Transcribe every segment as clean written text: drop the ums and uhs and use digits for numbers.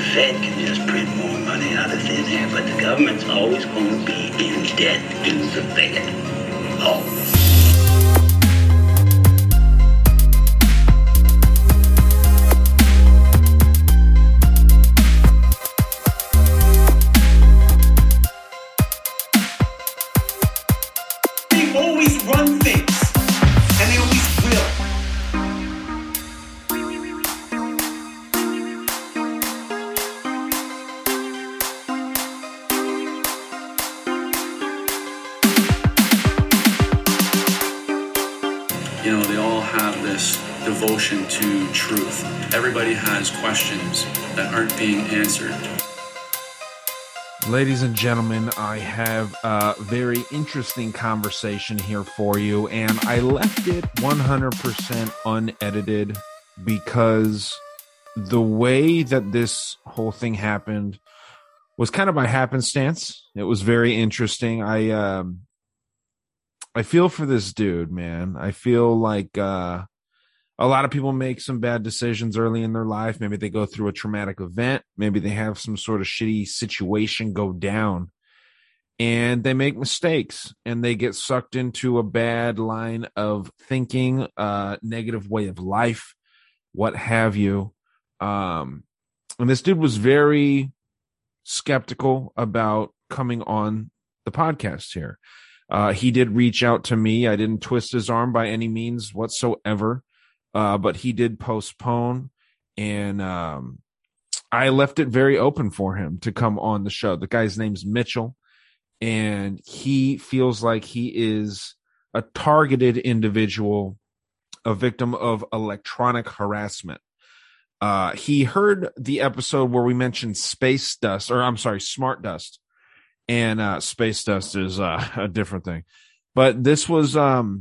Fed can just print more money out of thin air, but the government's always going to be in debt to the Fed. Always. They always run things, and they always will. You know, they all have this devotion to truth. Everybody has questions that aren't being answered. Ladies and gentlemen, I have a very interesting conversation here for you, and I left it 100% unedited because the way that this whole thing happened was kind of by happenstance. It was very interesting. I feel for this dude, man. I feel like a lot of people make some bad decisions early in their life. Maybe they go through a traumatic event. Maybe they have some sort of shitty situation go down and they make mistakes and they get sucked into a bad line of thinking, negative way of life, what have you. And this dude was very skeptical about coming on the podcast here. He did reach out to me. I didn't twist his arm by any means whatsoever. But he did postpone, and I left it very open for him to come on the show. The guy's name's Mitchell, and he feels like he is a targeted individual, a victim of electronic harassment. He heard the episode where we mentioned smart dust, and space dust is a different thing. But this was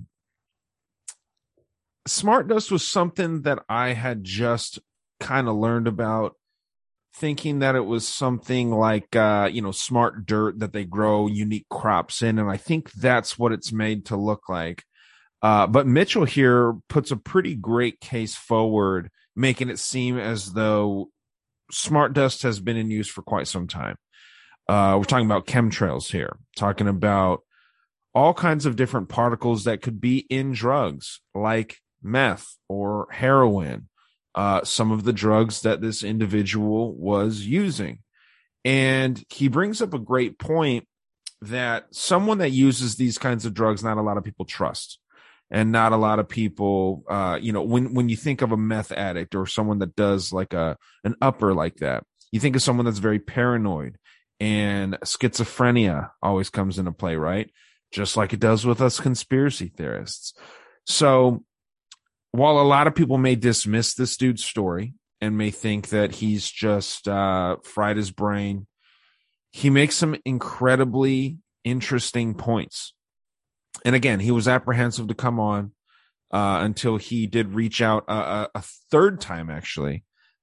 smart dust was something that I had just kind of learned about, thinking that it was something like, smart dirt that they grow unique crops in. And I think that's what it's made to look like. But Mitchell here puts a pretty great case forward, making it seem as though smart dust has been in use for quite some time. We're talking about chemtrails here, talking about all kinds of different particles that could be in drugs like meth or heroin, some of the drugs that this individual was using. And he brings up a great point that someone that uses these kinds of drugs, not a lot of people trust. And not a lot of people, when you think of a meth addict or someone that does like an upper like that, you think of someone that's very paranoid, and schizophrenia always comes into play, right? Just like it does with us conspiracy theorists. So while a lot of people may dismiss this dude's story and may think that he's just fried his brain, he makes some incredibly interesting points. And again, he was apprehensive to come on until he did reach out a third time, actually,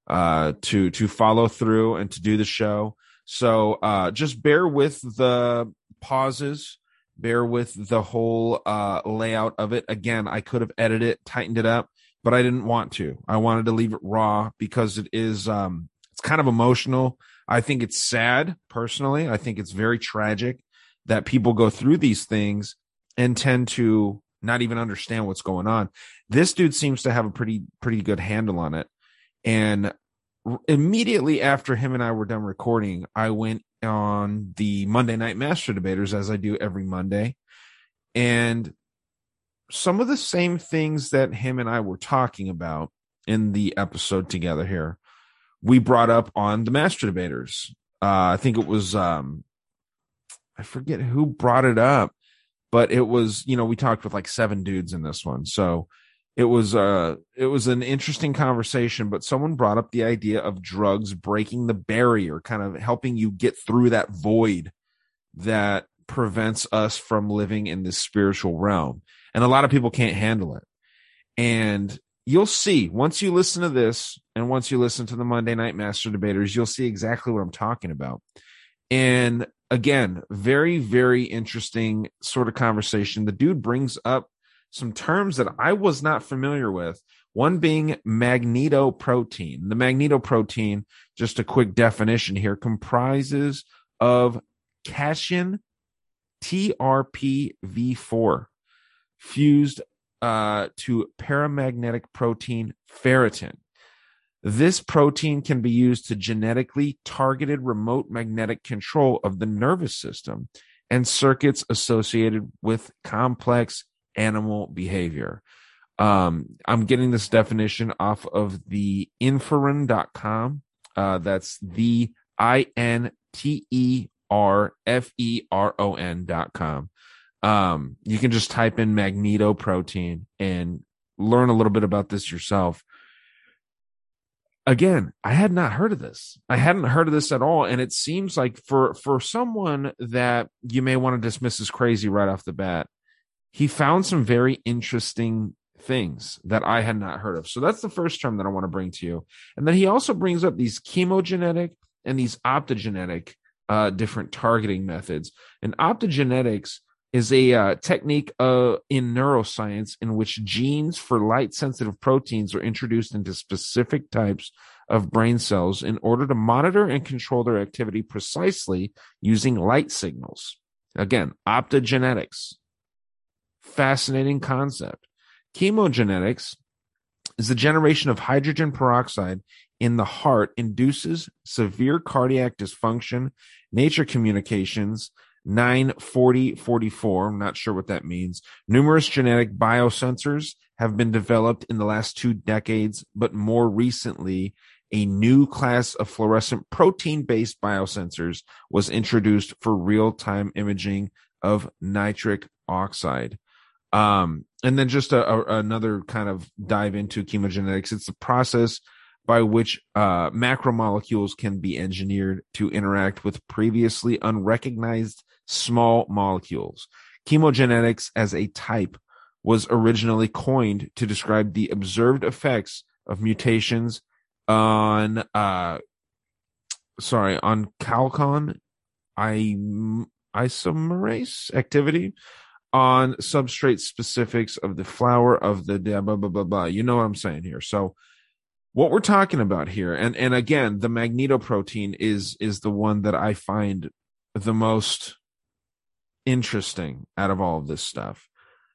to follow through and to do the show. So just bear with the pauses. Bear with the whole layout of it. Again, I could have edited it, tightened it up, but I didn't want to. I wanted to leave it raw because it is it's kind of emotional. I think it's sad, personally. I think it's very tragic that people go through these things and tend to not even understand what's going on. This dude seems to have a pretty good handle on it. And immediately after him and I were done recording, I went on the Monday Night Master Debaters, as I do every Monday. And some of the same things that him and I were talking about in the episode together here, we brought up on the Master Debaters. I think it was, I forget who brought it up, but it was, we talked with like 7 dudes in this one. So it was an interesting conversation, but someone brought up the idea of drugs breaking the barrier, kind of helping you get through that void that prevents us from living in this spiritual realm. And a lot of people can't handle it. And you'll see, once you listen to this and once you listen to the Monday Night Master Debaters, you'll see exactly what I'm talking about. And again, very, very interesting sort of conversation. The dude brings up some terms that I was not familiar with. One being magnetoprotein. The magnetoprotein, just a quick definition here, comprises of cation TRPV4 fused to paramagnetic protein ferritin. This protein can be used to genetically targeted remote magnetic control of the nervous system and circuits associated with complex animal behavior. I'm getting this definition off of the inferon.com. That's the INTERFERON.com. You can just type in magnetoprotein and learn a little bit about this yourself. Again, I had not heard of this. I hadn't heard of this at all. And it seems like for someone that you may want to dismiss as crazy right off the bat, he found some very interesting things that I had not heard of. So that's the first term that I want to bring to you. And then he also brings up these chemogenetic and these optogenetic different targeting methods. And optogenetics is a technique in neuroscience in which genes for light-sensitive proteins are introduced into specific types of brain cells in order to monitor and control their activity precisely using light signals. Again, optogenetics. Fascinating concept. Chemogenetics is the generation of hydrogen peroxide in the heart induces severe cardiac dysfunction. Nature Communications 94044. I'm not sure what that means. Numerous genetic biosensors have been developed in the last 2 decades, but more recently, a new class of fluorescent protein-based biosensors was introduced for real-time imaging of nitric oxide. And then just another kind of dive into chemogenetics. It's the process by which macromolecules can be engineered to interact with previously unrecognized small molecules. Chemogenetics as a type was originally coined to describe the observed effects of mutations on calcon isomerase activity on substrate specifics of the flower of the blah, blah, blah, blah. You know what I'm saying here. So what we're talking about here, and again, the magnetoprotein is the one that I find the most interesting out of all of this stuff.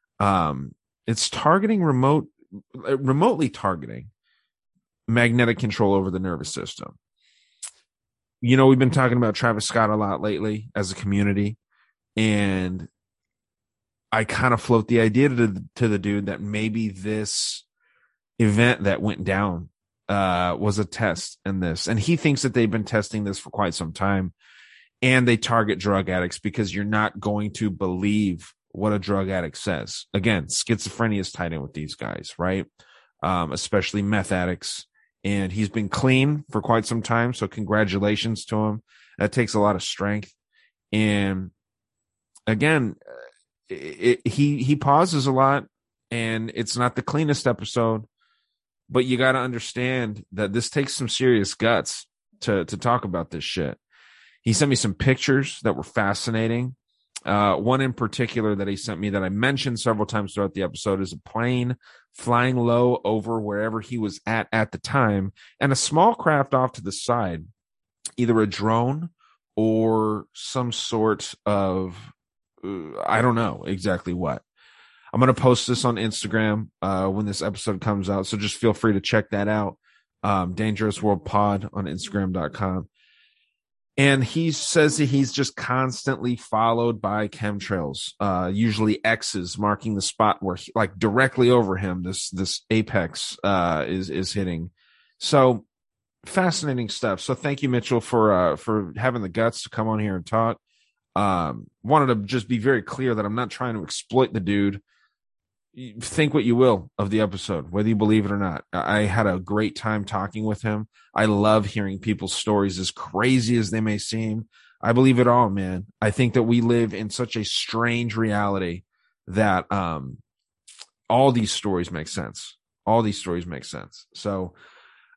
It's targeting remotely targeting magnetic control over the nervous system. You know, we've been talking about Travis Scott a lot lately as a community, and I kind of float the idea to the dude that maybe this event that went down was a test in this. And he thinks that they've been testing this for quite some time, and they target drug addicts because you're not going to believe what a drug addict says. Again, schizophrenia is tied in with these guys, right? Especially meth addicts. And he's been clean for quite some time. So congratulations to him. That takes a lot of strength. And again, he pauses a lot, and it's not the cleanest episode, but you got to understand that this takes some serious guts to talk about this shit. He sent me some pictures that were fascinating. One in particular that he sent me that I mentioned several times throughout the episode is a plane flying low over wherever he was at the time, and a small craft off to the side, either a drone or some sort of, I don't know exactly what. I'm going to post this on Instagram when this episode comes out, so just feel free to check that out. Dangerous World Pod on Instagram.com. And he says that he's just constantly followed by chemtrails, usually X's marking the spot where, like directly over him, this apex is hitting. So fascinating stuff. So thank you, Mitchell, for having the guts to come on here and talk. Wanted to just be very clear that I'm not trying to exploit the dude. Think what you will of the episode, whether you believe it or not. I had a great time talking with him. I love hearing people's stories, as crazy as they may seem. I believe it all, man. I think that we live in such a strange reality that all these stories make sense. All these stories make sense. So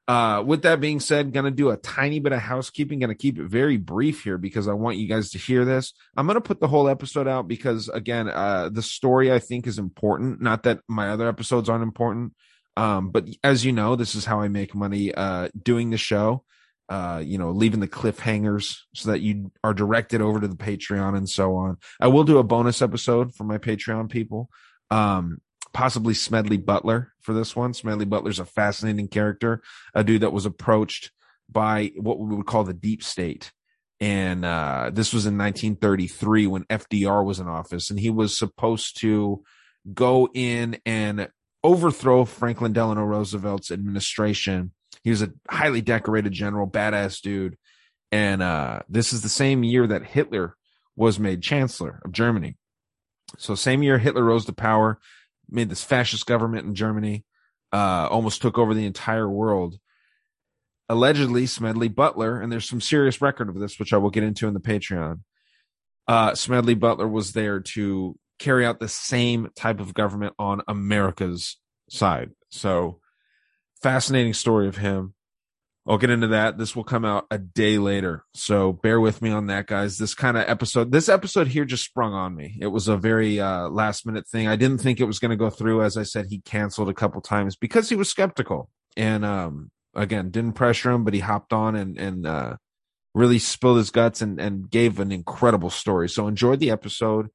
With that being said, going to do a tiny bit of housekeeping. Going to keep it very brief here because I want you guys to hear this. I'm going to put the whole episode out because, again, the story I think is important. Not that my other episodes aren't important, but as you know, this is how I make money doing the show. Leaving the cliffhangers so that you are directed over to the Patreon and so on. I will do a bonus episode for my Patreon people. Possibly Smedley Butler for this one. Smedley Butler's a fascinating character, a dude that was approached by what we would call the deep state. And this was in 1933 when FDR was in office, and he was supposed to go in and overthrow Franklin Delano Roosevelt's administration. He was a highly decorated general, badass dude. And this is the same year that Hitler was made chancellor of Germany. So same year Hitler rose to power, made this fascist government in Germany, almost took over the entire world. Allegedly, Smedley Butler, and there's some serious record of this, which I will get into in the Patreon. Smedley Butler was there to carry out the same type of government on America's side. So fascinating story of him. I'll get into that. This will come out a day later. So bear with me on that, guys. This episode here just sprung on me. It was a very last minute thing. I didn't think it was going to go through. As I said, he canceled a couple times because he was skeptical. And again, didn't pressure him, but he hopped on and really spilled his guts and gave an incredible story. So enjoy the episode.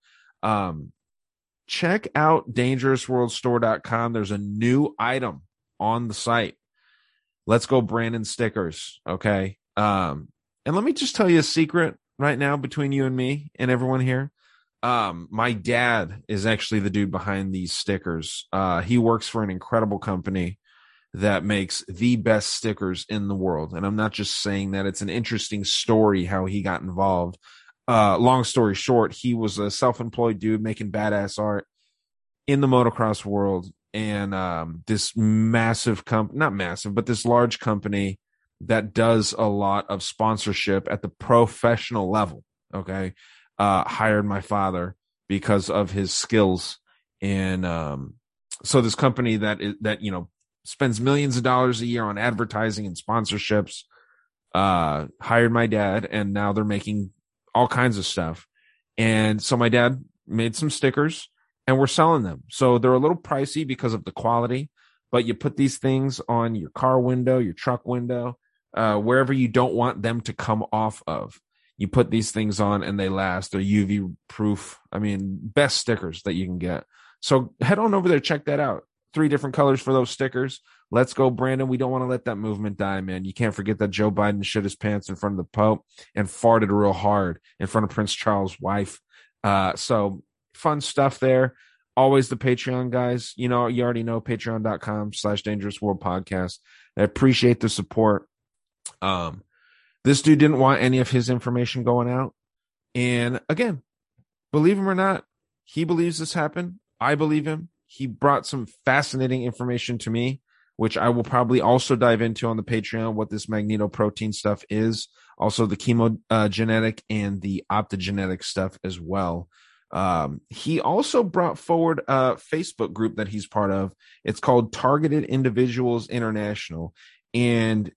Check out dangerousworldstore.com. There's a new item on the site. Let's go Brandon stickers. Okay. And let me just tell you a secret right now between you and me and everyone here. My dad is actually the dude behind these stickers. He works for an incredible company that makes the best stickers in the world. And I'm not just saying that. It's an interesting story how he got involved. Long story short, he was a self-employed dude making badass art in the motocross world. And this massive not massive, but this large company that does a lot of sponsorship at the professional level, okay, hired my father because of his skills. And so this company that spends millions of dollars a year on advertising and sponsorships hired my dad, and now they're making all kinds of stuff. And so my dad made some stickers, and we're selling them. So they're a little pricey because of the quality, but you put these things on your car window, your truck window, wherever you don't want them to come off of. You put these things on and they last. They're UV proof. I mean, best stickers that you can get. So head on over there, check that out. 3 different colors for those stickers. Let's go, Brandon. We don't want to let that movement die, man. You can't forget that Joe Biden shit his pants in front of the Pope and farted real hard in front of Prince Charles' wife. So fun stuff there. Always the Patreon, guys. You already know patreon.com/Dangerous World Podcast. I appreciate the support. This dude didn't want any of his information going out. And again, believe him or not, he believes this happened. I believe him. He brought some fascinating information to me, which I will probably also dive into on the Patreon, what this magnetoprotein stuff is. Also the chemogenetic and the optogenetic stuff as well. He also brought forward a Facebook group that he's part of. It's called Targeted Individuals International, and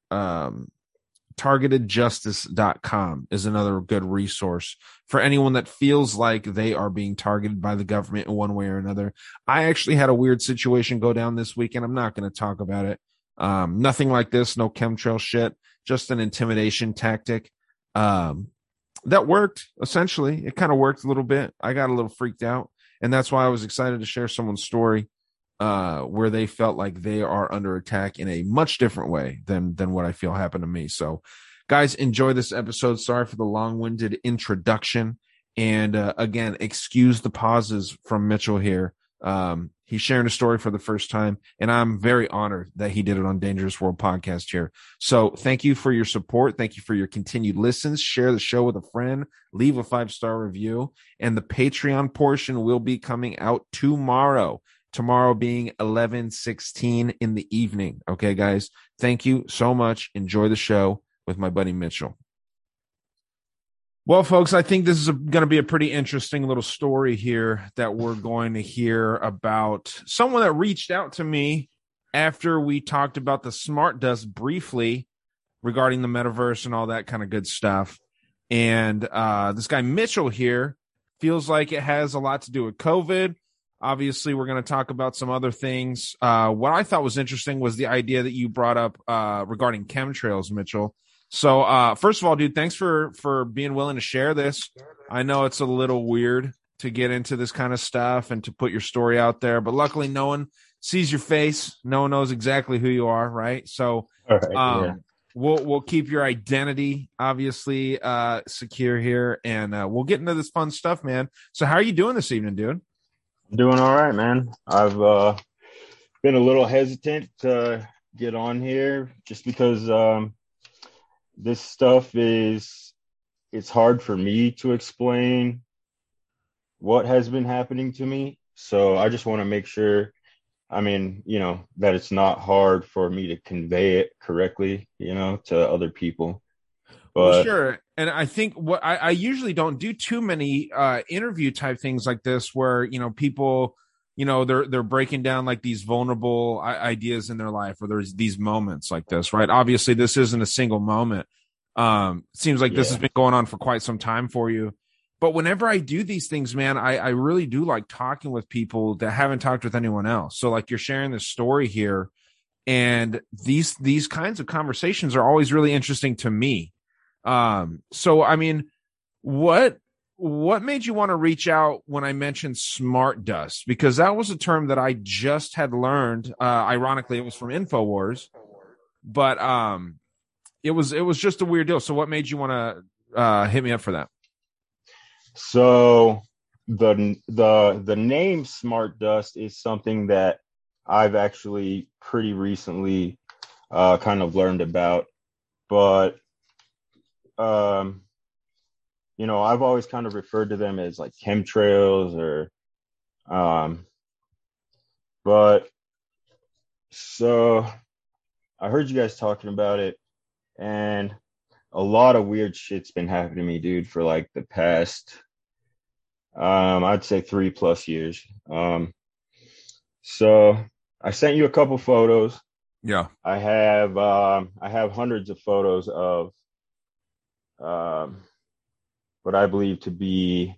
targetedjustice.com is another good resource for anyone that feels like they are being targeted by the government in one way or another. I actually had a weird situation go down this weekend. I'm not going to talk about it. Nothing like this, no chemtrail shit, just an intimidation tactic. That worked, essentially. It kind of worked a little bit. I got a little freaked out, and that's why I was excited to share someone's story where they felt like they are under attack in a much different way than what I feel happened to me. So, guys, enjoy this episode. Sorry for the long-winded introduction. And again, excuse the pauses from Mitchell here. He's sharing a story for the first time, and I'm very honored that he did it on Dangerous World Podcast here. So thank you for your support. Thank you for your continued listens. Share the show with a friend. Leave a 5-star review. And the Patreon portion will be coming out tomorrow. Tomorrow being 11:16 in the evening. Okay, guys. Thank you so much. Enjoy the show with my buddy Mitchell. Well, folks, I think this is going to be a pretty interesting little story here that we're going to hear about someone that reached out to me after we talked about the smart dust briefly regarding the metaverse and all that kind of good stuff. And this guy Mitchell here feels like it has a lot to do with COVID. Obviously, we're going to talk about some other things. What I thought was interesting was the idea that you brought up regarding chemtrails, Mitchell. So, first of all, dude, thanks for being willing to share this. I know it's a little weird to get into this kind of stuff and to put your story out there, but luckily, no one sees your face. No one knows exactly who you are, right? So, All right, yeah. we'll keep your identity obviously secure here, and we'll get into this fun stuff, man. So, how are you doing this evening, dude? Doing all right, man. I've been a little hesitant to get on here just because this stuff it's hard for me to explain what has been happening to me. So I just want to make sure, that it's not hard for me to convey it correctly, to other people. Well, But sure. And I think what I usually don't do too many interview type things like this where, people, they're breaking down like these vulnerable ideas in their life, or there's these moments like this, right? Obviously, this isn't a single moment. Seems like this has been going on for quite some time for you. But whenever I do these things, man, I really do like talking with people that haven't talked with anyone else. So like you're sharing this story here, and these kinds of conversations are always really interesting to me. So I mean, what made you want to reach out when I mentioned smart dust? Because that was a term that I just had learned. Ironically, it was from InfoWars, but it was just a weird deal. So what made you want to hit me up for that? so the name Smart Dust is something that I've actually pretty recently kind of learned about, but I've always kind of referred to them as like chemtrails or but so I heard you guys talking about it, and a lot of weird shit's been happening to me, dude, for like the past I'd say 3+ years. So I sent you a couple photos. Yeah. I have hundreds of photos of what I believe to be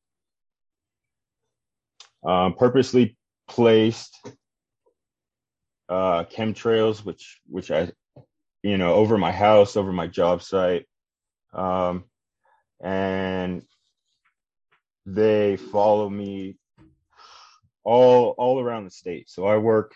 purposely placed chemtrails, which I, over my house, over my job site, and they follow me all around the state. So I work.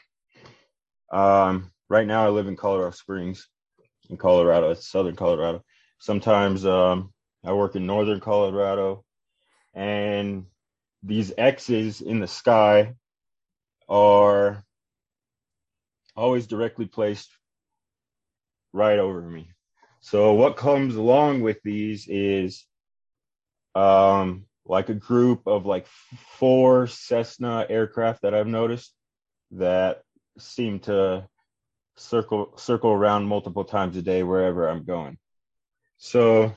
Right now, I live in Colorado Springs, in Colorado. It's southern Colorado. Sometimes I work in northern Colorado, and these X's in the sky are always directly placed right over me. So what comes along with these is like a group of like 4 Cessna aircraft that I've noticed that seem to circle around multiple times a day wherever I'm going. So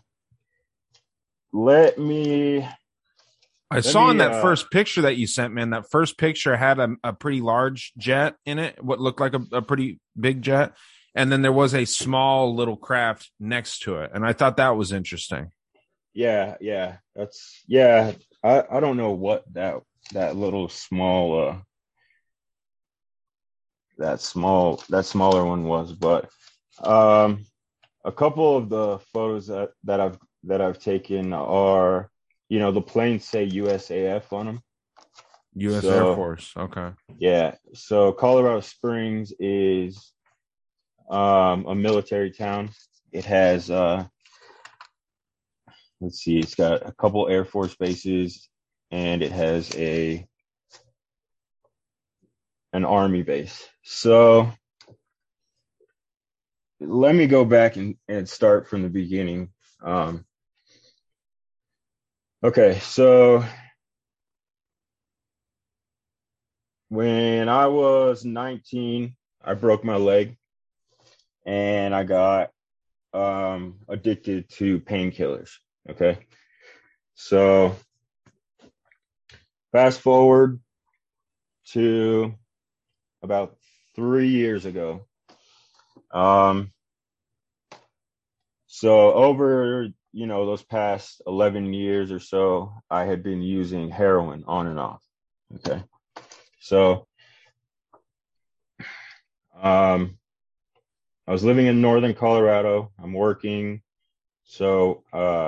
I saw in that first picture that you sent, man, that first picture had a pretty large jet in it, what looked like a pretty big jet. And then there was a small little craft next to it. And I thought that was interesting. Yeah. I don't know what that little small, that smaller one was, but a couple of the photos that I've taken are, the planes say USAF on them. U.S. Air Force. Okay. Yeah. So Colorado Springs is a military town. It has let's see, it's got a couple Air Force bases, and it has an Army base. So let me go back and start from the beginning. Okay, so when I was 19, I broke my leg, and I got addicted to painkillers. Okay, so fast forward to about 3 years ago. So over, those past 11 years or so, I had been using heroin on and off. Okay. So, I was living in northern Colorado. I'm working. So,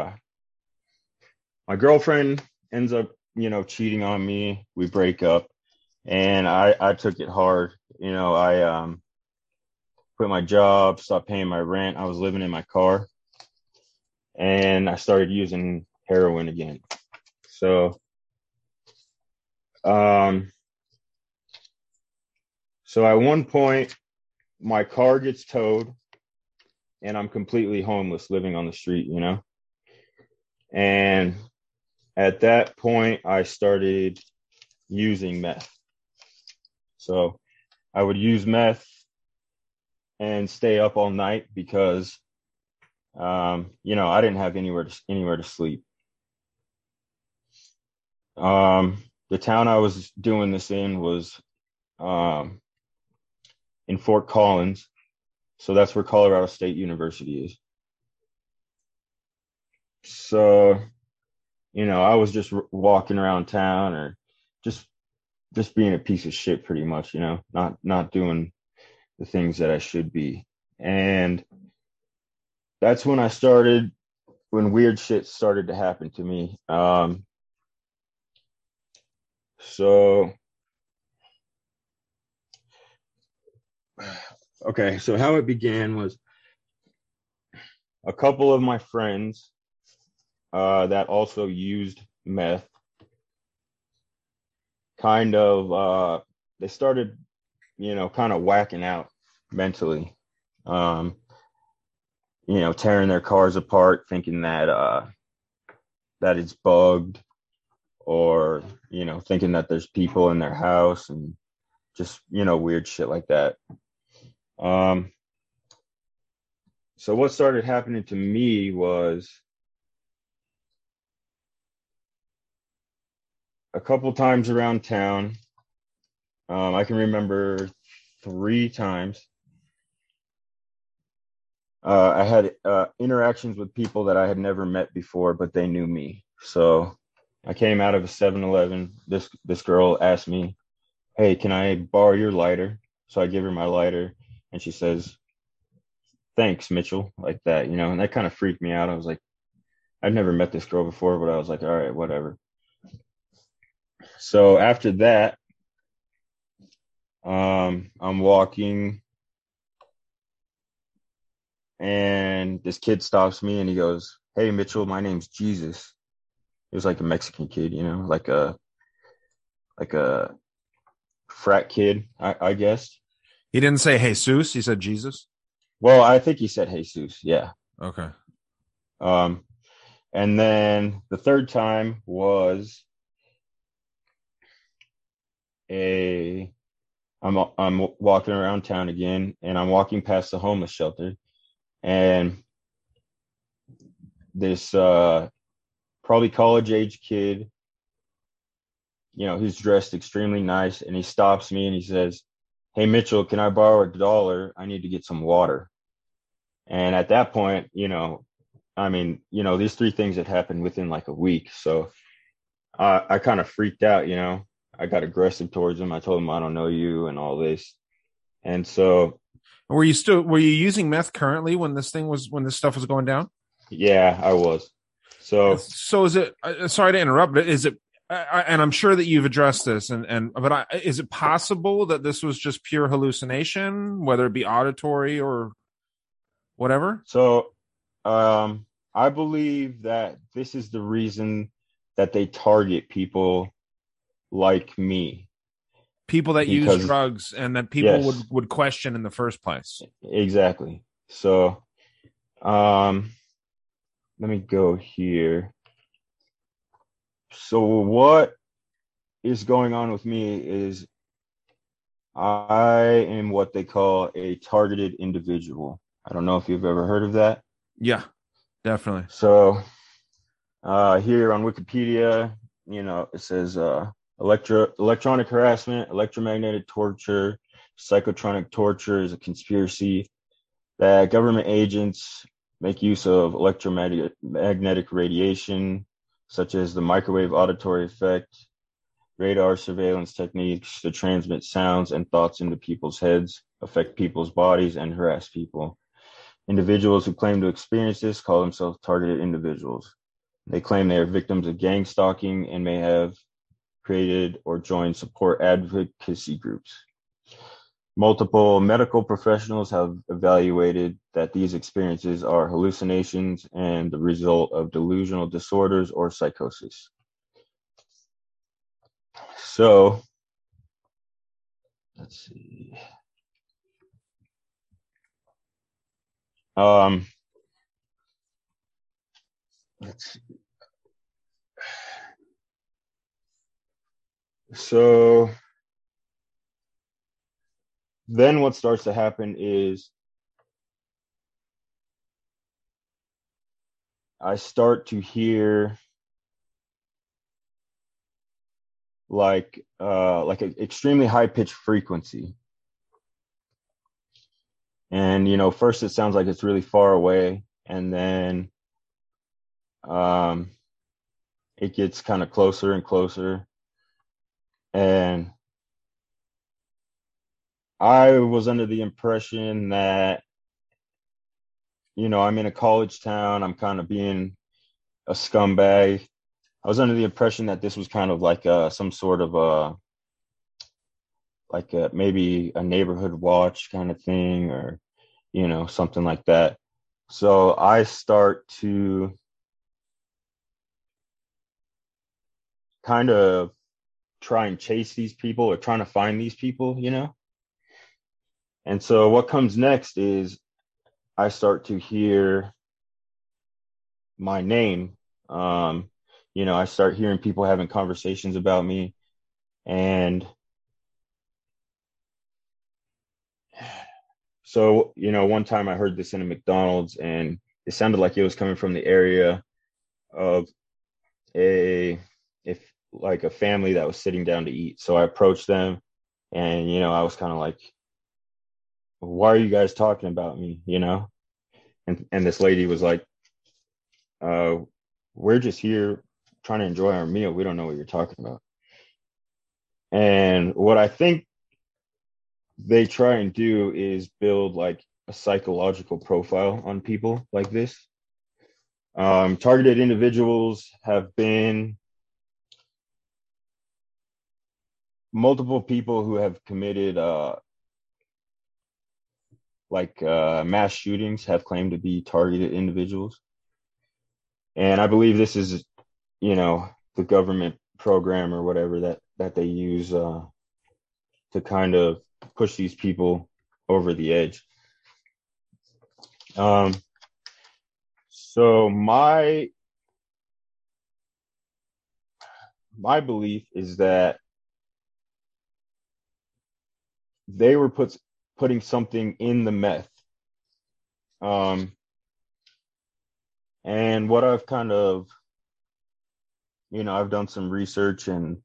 my girlfriend ends up, cheating on me. We break up, and I took it hard. I quit my job, stopped paying my rent. I was living in my car, and I started using heroin again. So, so at one point, my car gets towed, and I'm completely homeless, living on the street, And at that point, I started using meth. So I would use meth and stay up all night because, I didn't have anywhere to sleep. The town I was doing this in was in Fort Collins. So that's where Colorado State University is. So, I was just walking around town, or just being a piece of shit, pretty much, not doing the things that I should be. And that's when when weird shit started to happen to me. So how it began was a couple of my friends that also used meth they started, kind of whacking out mentally, tearing their cars apart, thinking that it's bugged, or, thinking that there's people in their house, and just, weird shit like that. So what started happening to me was a couple times around town. I can remember 3 times. I had interactions with people that I had never met before, but they knew me. So I came out of a 7-Eleven. This girl asked me, "Hey, can I borrow your lighter?" So I give her my lighter, and she says, "Thanks, Mitchell," like that, and that kind of freaked me out. I was like, I'd never met this girl before, but I was like, all right, whatever. So after that, I'm walking, and this kid stops me, and he goes, "Hey, Mitchell, my name's Jesus." He was like a Mexican kid, like a frat kid, I guess. He didn't say Jesus. He said Jesus. Well, I think he said Jesus. Yeah. Okay. And then the third time was I'm walking around town again, and I'm walking past the homeless shelter, and this probably college age kid, who's dressed extremely nice, and he stops me and he says, "Hey, Mitchell, can I borrow $1? I need to get some water." And at that point, these 3 things had happened within like a week. So I kind of freaked out, I got aggressive towards him. I told him, "I don't know you," and all this. And so, were you using meth currently when this stuff was going down? Yeah, I was. So is it, sorry to interrupt, but is it, and I'm sure that you've addressed this, is it possible that this was just pure hallucination, whether it be auditory or whatever? So, I believe that this is the reason that they target people like me. People that use drugs, and that people would question in the first place. Exactly. So, let me go here. So what is going on with me is I am what they call a targeted individual. I don't know if you've ever heard of that. Yeah, definitely. So here on Wikipedia, it says electronic harassment, electromagnetic torture, psychotronic torture is a conspiracy, that government agents make use of electromagnetic radiation, such as the microwave auditory effect, radar surveillance techniques to transmit sounds and thoughts into people's heads, affect people's bodies, and harass people. Individuals who claim to experience this call themselves targeted individuals. They claim they are victims of gang stalking and may have created or joined support advocacy groups. Multiple medical professionals have evaluated that these experiences are hallucinations and the result of delusional disorders or psychosis. So, let's see. Let's see. So then what starts to happen is I start to hear like an extremely high pitched frequency. And, you know, first it sounds like it's really far away, and then it gets kind of closer and closer. And I was under the impression that, you know, I'm in a college town, I'm kind of being a scumbag. I was under the impression that this was kind of like some sort of maybe a neighborhood watch kind of thing, or, you know, something like that. So I start to kind of try and chase these people, or trying to find these people, you know? And so what comes next is I start to hear my name. You know, I start hearing people having conversations about me. And so, you know, one time I heard this in a McDonald's, and it sounded like it was coming from the area of a family that was sitting down to eat. So I approached them, and, you know, I was kind of like, why are you guys talking about me, you know? And this lady was like, we're just here trying to enjoy our meal. We don't know what you're talking about. And what I think they try and do is build like a psychological profile on people like this. Targeted individuals have been multiple people who have committed mass shootings have claimed to be targeted individuals. And I believe this is, you know, the government program or whatever that they use to kind of push these people over the edge. So my belief is that they were putting something in the meth. And what I've kind of, you know, I've done some research, and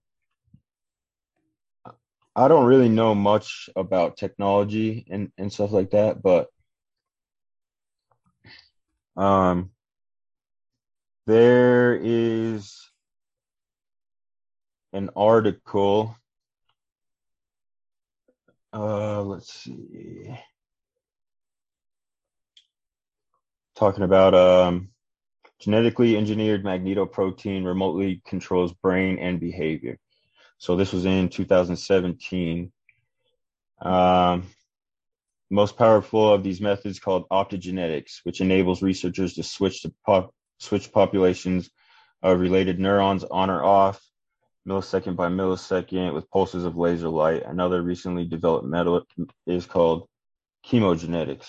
I don't really know much about technology and stuff like that, but there is an article, let's see, talking about genetically engineered magnetoprotein remotely controls brain and behavior. So this was in 2017. Most powerful of these methods, called optogenetics, which enables researchers to switch populations of related neurons on or off, millisecond by millisecond, with pulses of laser light. Another recently developed method is called chemogenetics,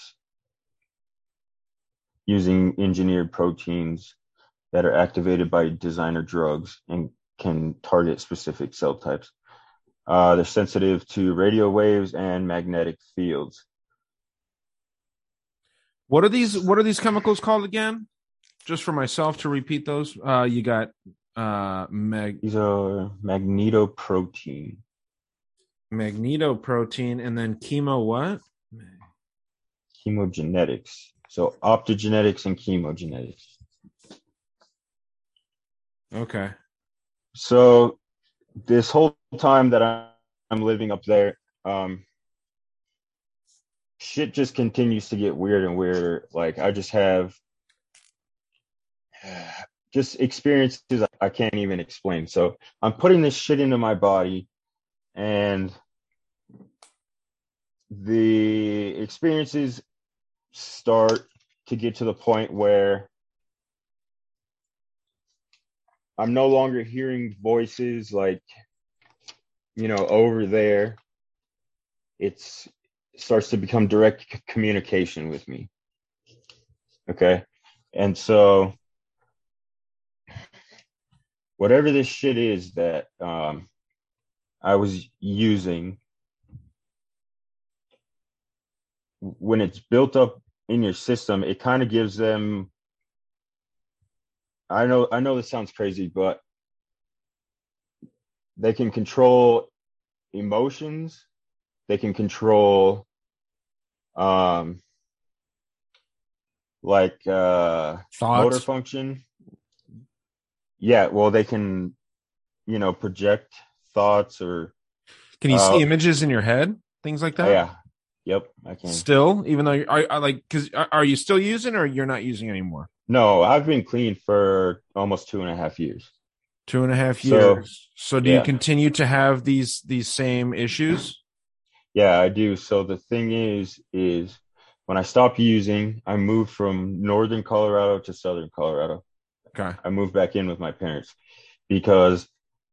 using engineered proteins that are activated by designer drugs and can target specific cell types. They're sensitive to radio waves and magnetic fields. What are these chemicals called again? Just for myself to repeat those. You got These are magnetoprotein. Magnetoprotein and then chemo what? Chemogenetics. So optogenetics and chemogenetics. Okay. So this whole time that I'm living up there, shit just continues to get weird and weirder. Like I just have just experiences I can't even explain. So I'm putting this shit into my body, and the experiences start to get to the point where I'm no longer hearing voices like, over there. It starts to become direct communication with me. Okay. And so whatever this shit is that I was using, when it's built up in your system, it kind of gives them, I know this sounds crazy, but they can control emotions, they can control motor Thoughts. function. Yeah, well, they can, project thoughts or Can you see images in your head? Things like that? yeah. Yep, I can. Still, even though I like, because are you still using or you're not using anymore? No, I've been clean for almost 2.5 years. 2.5 So, years. So do you yeah. continue to have these same issues? Yeah, I do. So the thing is when I stopped using, I moved from northern Colorado to southern Colorado. Okay. I moved back in with my parents because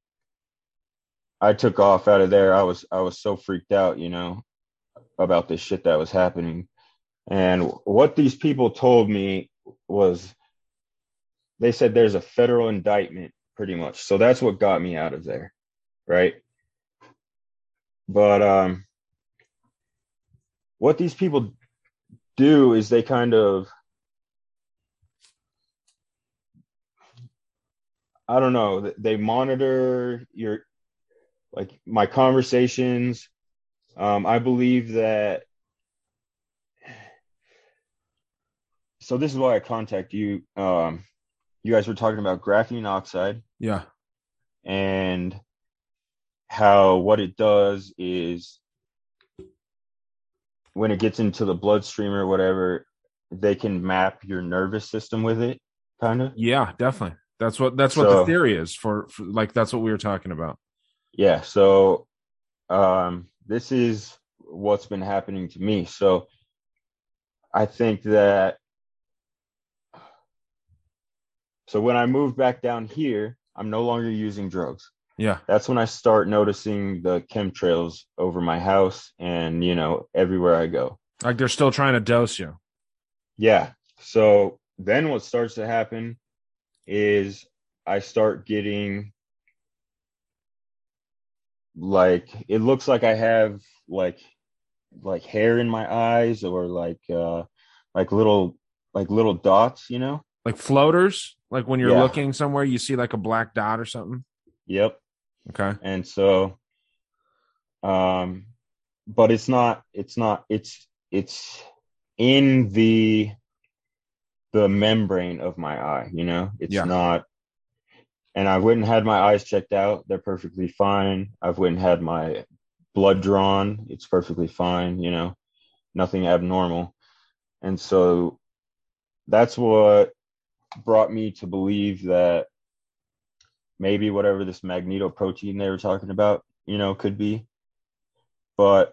I took off out of there. I was so freaked out, about this shit that was happening. And what these people told me was they said there's a federal indictment pretty much. So that's what got me out of there, right? But what these people do is they kind of, I don't know, they monitor your, like, my conversations. I believe that, so this is why I contact you. You guys were talking about graphene oxide Yeah. and how what it does is when it gets into the bloodstream or whatever, they can map your nervous system with it, kind of. Yeah, definitely. That's what the So theory is for like, that's what we were talking about. yeah, so this is what's been happening to me. So I think that, so when I moved back down here, I'm no longer using drugs. Yeah. That's when I start noticing the chemtrails over my house and, everywhere I go. Like they're still trying to dose you. Yeah. So then what starts to happen is I start getting, like, it looks like I have like hair in my eyes, or like little dots, Like floaters, like when you're Yeah. looking somewhere, you see like a black dot or something. Yep. Okay. And so but it's in the membrane of my eye, it's Yeah. not. And I went and had my eyes checked out, they're perfectly fine. I've went and had my blood drawn, it's perfectly fine, nothing abnormal. And so that's what brought me to believe that maybe whatever this magnetoprotein they were talking about, could be. But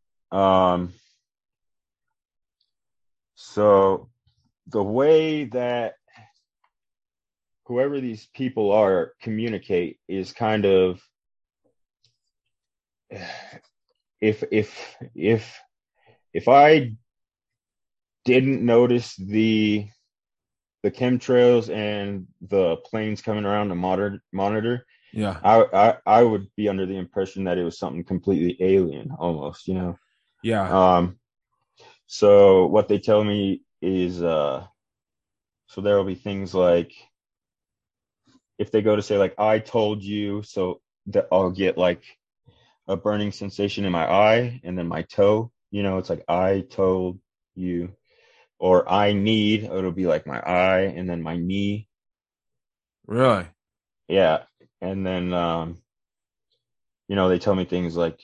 so the way that whoever these people are communicate is kind of, if I didn't notice the chemtrails and the planes coming around to monitor, Yeah. I would be under the impression that it was something completely alien, almost, Yeah. So what they tell me is, so there will be things like, if they go to say like, I told you, so that I'll get like a burning sensation in my eye and then my toe. It's like I told you, or I need. It'll be like my eye and then my knee. Really? Yeah, and then they tell me things like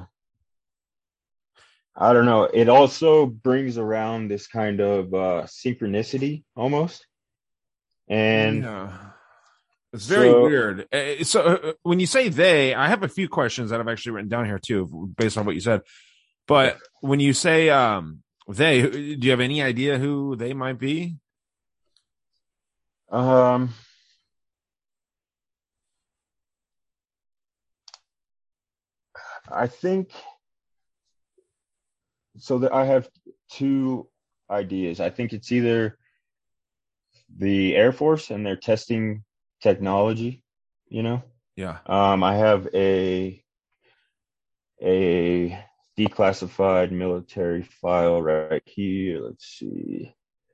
I don't know. It also brings around this kind of synchronicity almost. And Yeah. It's very so, weird. So when you say they, I have a few questions that I've actually written down here too, based on what you said. okay. But when you say they, do you have any idea who they might be? Um, I think so that I have two ideas. I think it's either the Air Force and they're testing technology, you know. Yeah. I have a declassified military file right here. Let's see.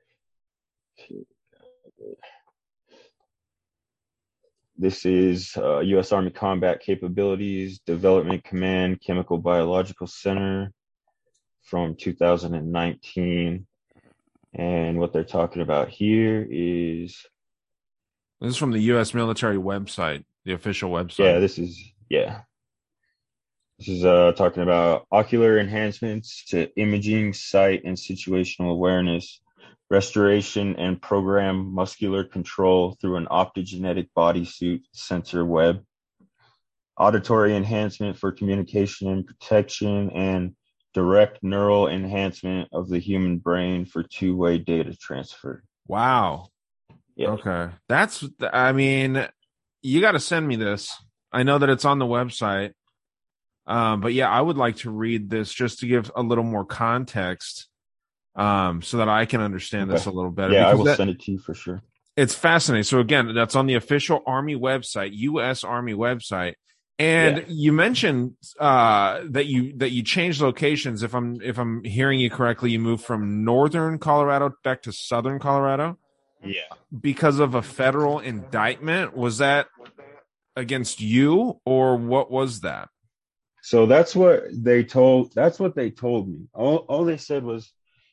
This is U.S. Army Combat Capabilities Development Command Chemical Biological Center from 2019. And what they're talking about here is, This is from the U.S. military website, the official website. yeah, this is talking about ocular enhancements to imaging, sight, and situational awareness, restoration and program muscular control through an optogenetic bodysuit sensor web, auditory enhancement for communication and protection, and direct neural enhancement of the human brain for two-way data transfer. Wow. Yeah. Okay. I mean, you got to send me this. I know that it's on the website. But yeah, I would like to read this just to give a little more context, so that I can understand this a little better. Yeah, I because will send it to you for sure. It's fascinating. So again, that's on the official Army website, U.S. Army website. And you mentioned that you changed locations. If I'm hearing you correctly, you moved from northern Colorado back to southern Colorado. Yeah. Because of a federal indictment. Was that against you, or what was that? So that's what they told me. All they said was,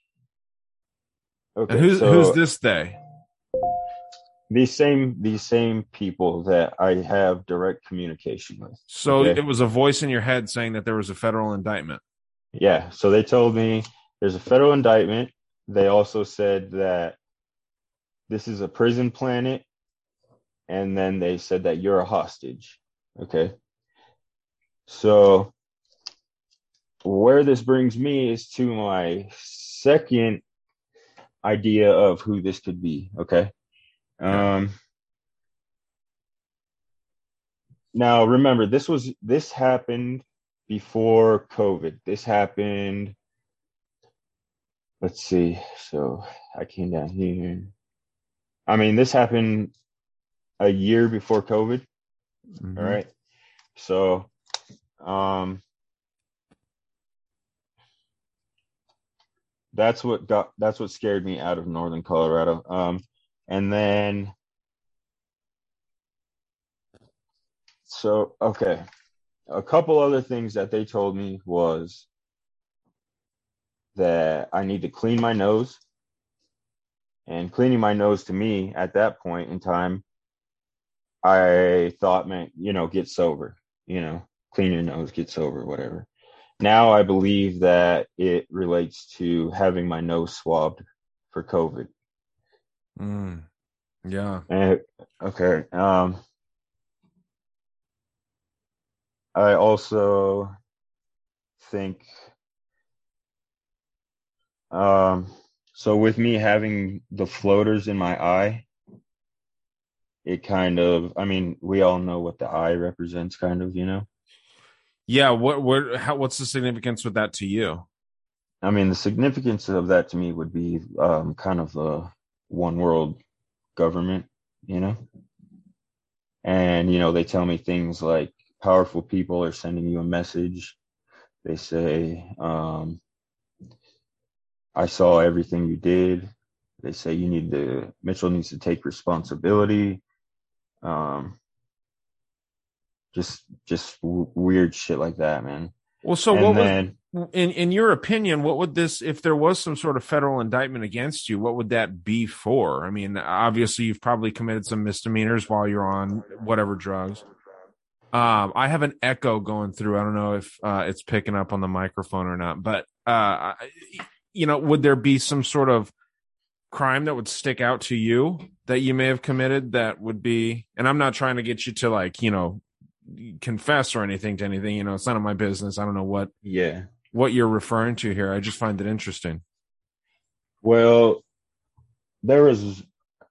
And okay, who's so this they? these same people that I have direct communication with. So okay? it was a voice in your head saying that there was a federal indictment. Yeah. So they told me there's a federal indictment. They also said that this is a prison planet. And then they said that you're a hostage. Okay. So where this brings me is to my second idea of who this could be. Okay. Yeah. Now remember, this happened before COVID. This happened. Let's see. So I came down here. I mean, this happened a year before COVID. Mm-hmm. All right. So, that's what scared me out of northern Colorado. And then, so, okay. A couple other things that they told me was that I need to clean my nose. And cleaning my nose to me at that point in time, I thought meant, get sober, clean your nose, get sober, whatever. Now I believe that it relates to having my nose swabbed for COVID. Yeah. Okay. I also think, so with me having the floaters in my eye, it kind of, I mean, we all know what the eye represents, kind of, Yeah. What's the significance with that to you? I mean, the significance of that to me would be kind of a one world government, and, they tell me things like powerful people are sending you a message. They say, I saw everything you did. They say Mitchell needs to take responsibility. weird shit like that, man. Well, so And what was then in your opinion, what would this, if there was some sort of federal indictment against you, what would that be for? I mean, obviously you've probably committed some misdemeanors while you're on whatever drugs. I have an echo going through. I don't know if it's picking up on the microphone or not, but would there be some sort of crime that would stick out to you that you may have committed that would be, and I'm not trying to get you to like, confess or anything to anything, it's none of my business. I don't know what you're referring to here. I just find it interesting. Well, there was,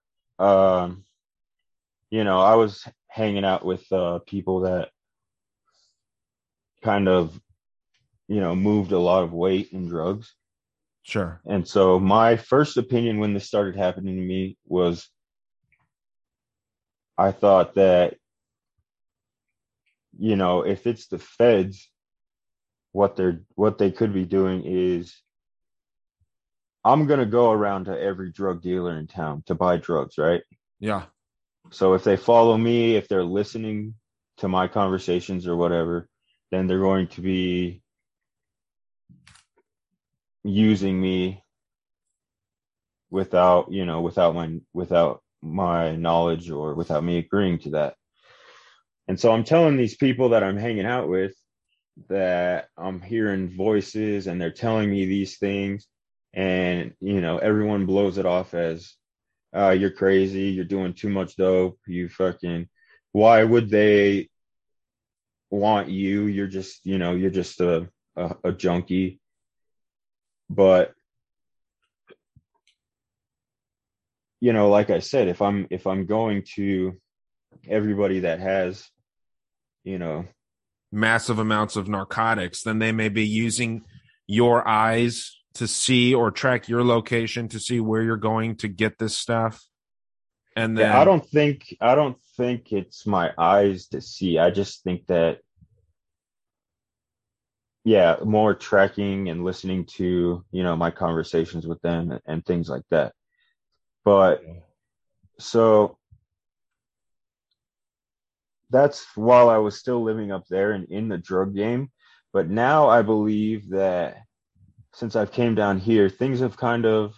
I was hanging out with people that kind of, moved a lot of weight in drugs. Sure. And so my first opinion when this started happening to me was I thought that, if it's the feds, what they could be doing is I'm going to go around to every drug dealer in town to buy drugs, right? Yeah. So if they follow me, if they're listening to my conversations or whatever, then they're going to be using me without my knowledge or without me agreeing to that. And so I'm telling these people that I'm hanging out with that I'm hearing voices and they're telling me these things, and everyone blows it off as you're crazy, you're doing too much dope, why would they want you? You're just a junkie. But like I said, if I'm going to everybody that has massive amounts of narcotics, then they may be using your eyes to see or track your location to see where you're going to get this stuff. And then I don't think it's my eyes to see. I just think that more tracking and listening to my conversations with them and things like that. But so that's while I was still living up there and in the drug game. But now I believe that since I've came down here, things have kind of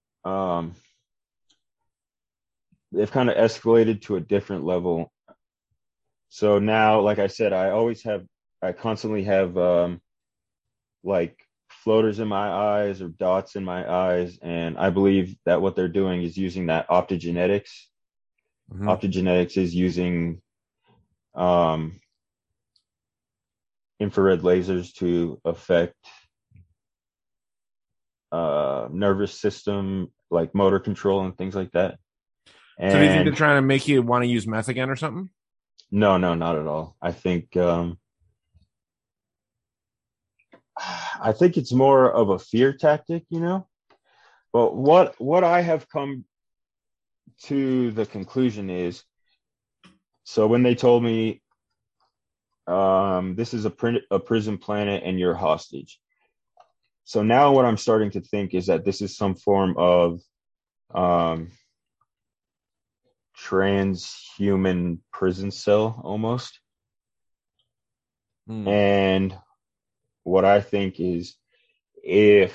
they've kind of escalated to a different level. So now, like I said, I constantly have like floaters in my eyes or dots in my eyes, and I believe that what they're doing is using that optogenetics. Mm-hmm. Optogenetics is using infrared lasers to affect nervous system, like motor control and things like that. And so do you think they're trying to make you want to use meth again or something? No, not at all. I think it's more of a fear tactic, But what I have come to the conclusion is, so when they told me this is a prison planet and you're hostage. So now what I'm starting to think is that this is some form of transhuman prison cell almost. And what I think is, this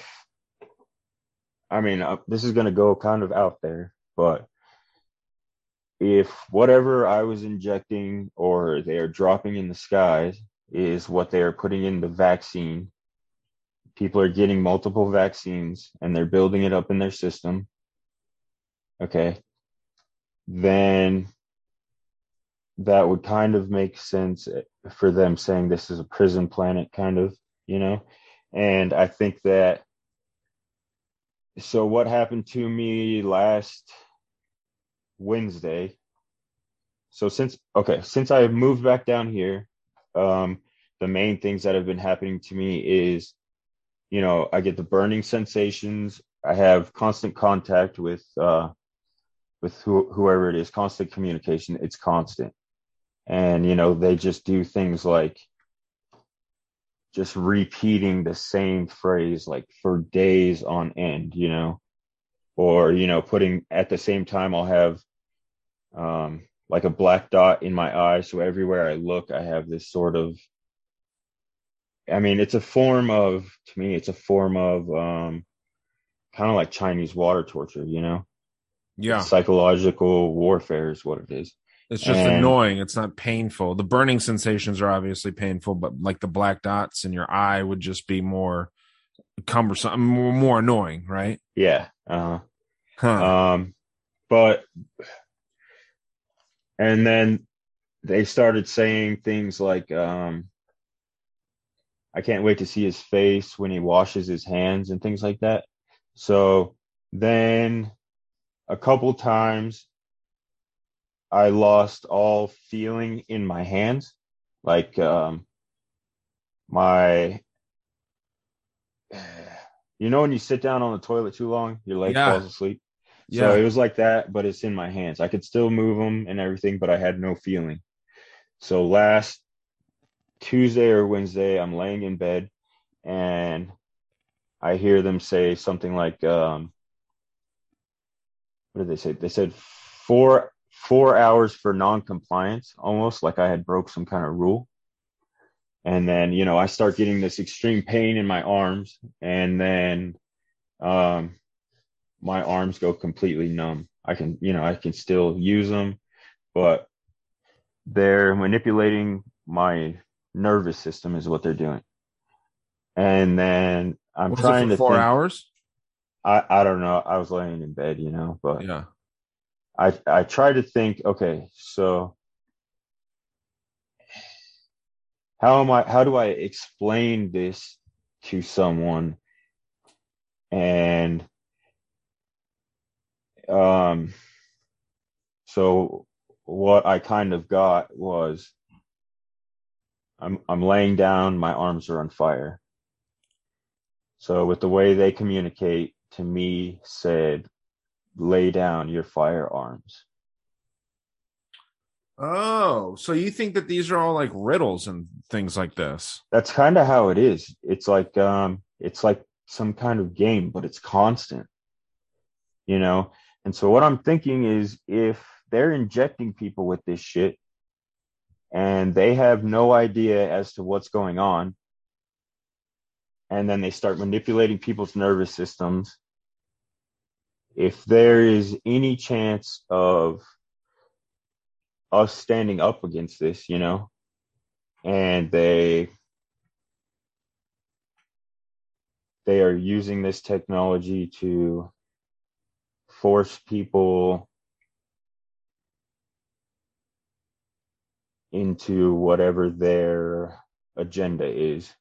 is going to go kind of out there, but if whatever I was injecting or they are dropping in the skies is what they are putting in the vaccine, people are getting multiple vaccines and they're building it up in their system, okay, then that would kind of make sense for them saying this is a prison planet, kind of, And I think that, so what happened to me last Wednesday, so since I moved back down here, the main things that have been happening to me is, I get the burning sensations. I have constant contact with whoever it is, constant communication. It's constant. And, they just do things like just repeating the same phrase, like for days on end, or, putting at the same time, I'll have, like a black dot in my eye. So everywhere I look, I have this sort of, I mean, it's a form of, to me, it's a form of kind of like Chinese water torture, you know? Yeah. Psychological warfare is what it is. It's just And annoying. It's not painful. The burning sensations are obviously painful, but like the black dots in your eye would just be more cumbersome, more annoying, right? yeah. Huh. But, and then they started saying things like, I can't wait to see his face when he washes his hands and things like that. So then a couple times I lost all feeling in my hands. Like my you know when you sit down on the toilet too long, your leg Yeah. falls asleep. So Yeah. it was like that, but it's in my hands. I could still move them and everything, but I had no feeling. So last Tuesday or Wednesday, I'm laying in bed and I hear them say something like, what did they say? They said 4 hours for non-compliance, almost like I had broke some kind of rule. And then, you know, I start getting this extreme pain in my arms, and then my arms go completely numb. I can, you know, I can still use them, but they're manipulating my nervous system is what they're doing. And then I'm Was it trying for to four think, hours? I don't know. I was laying in bed, you know, but Yeah. I try to think, okay, so how do I explain this to someone? And um so what I kind of got was I'm laying down, my arms are on fire. So with the way they communicate to me said, lay down your firearms. Oh, so you think that these are all like riddles and things like this? That's kind of how it is. It's like some kind of game, but it's constant, you know? And so what I'm thinking is if they're injecting people with this shit and they have no idea as to what's going on, and then they start manipulating people's nervous systems, if there is any chance of us standing up against this, you know, and they are using this technology to force people into whatever their agenda is.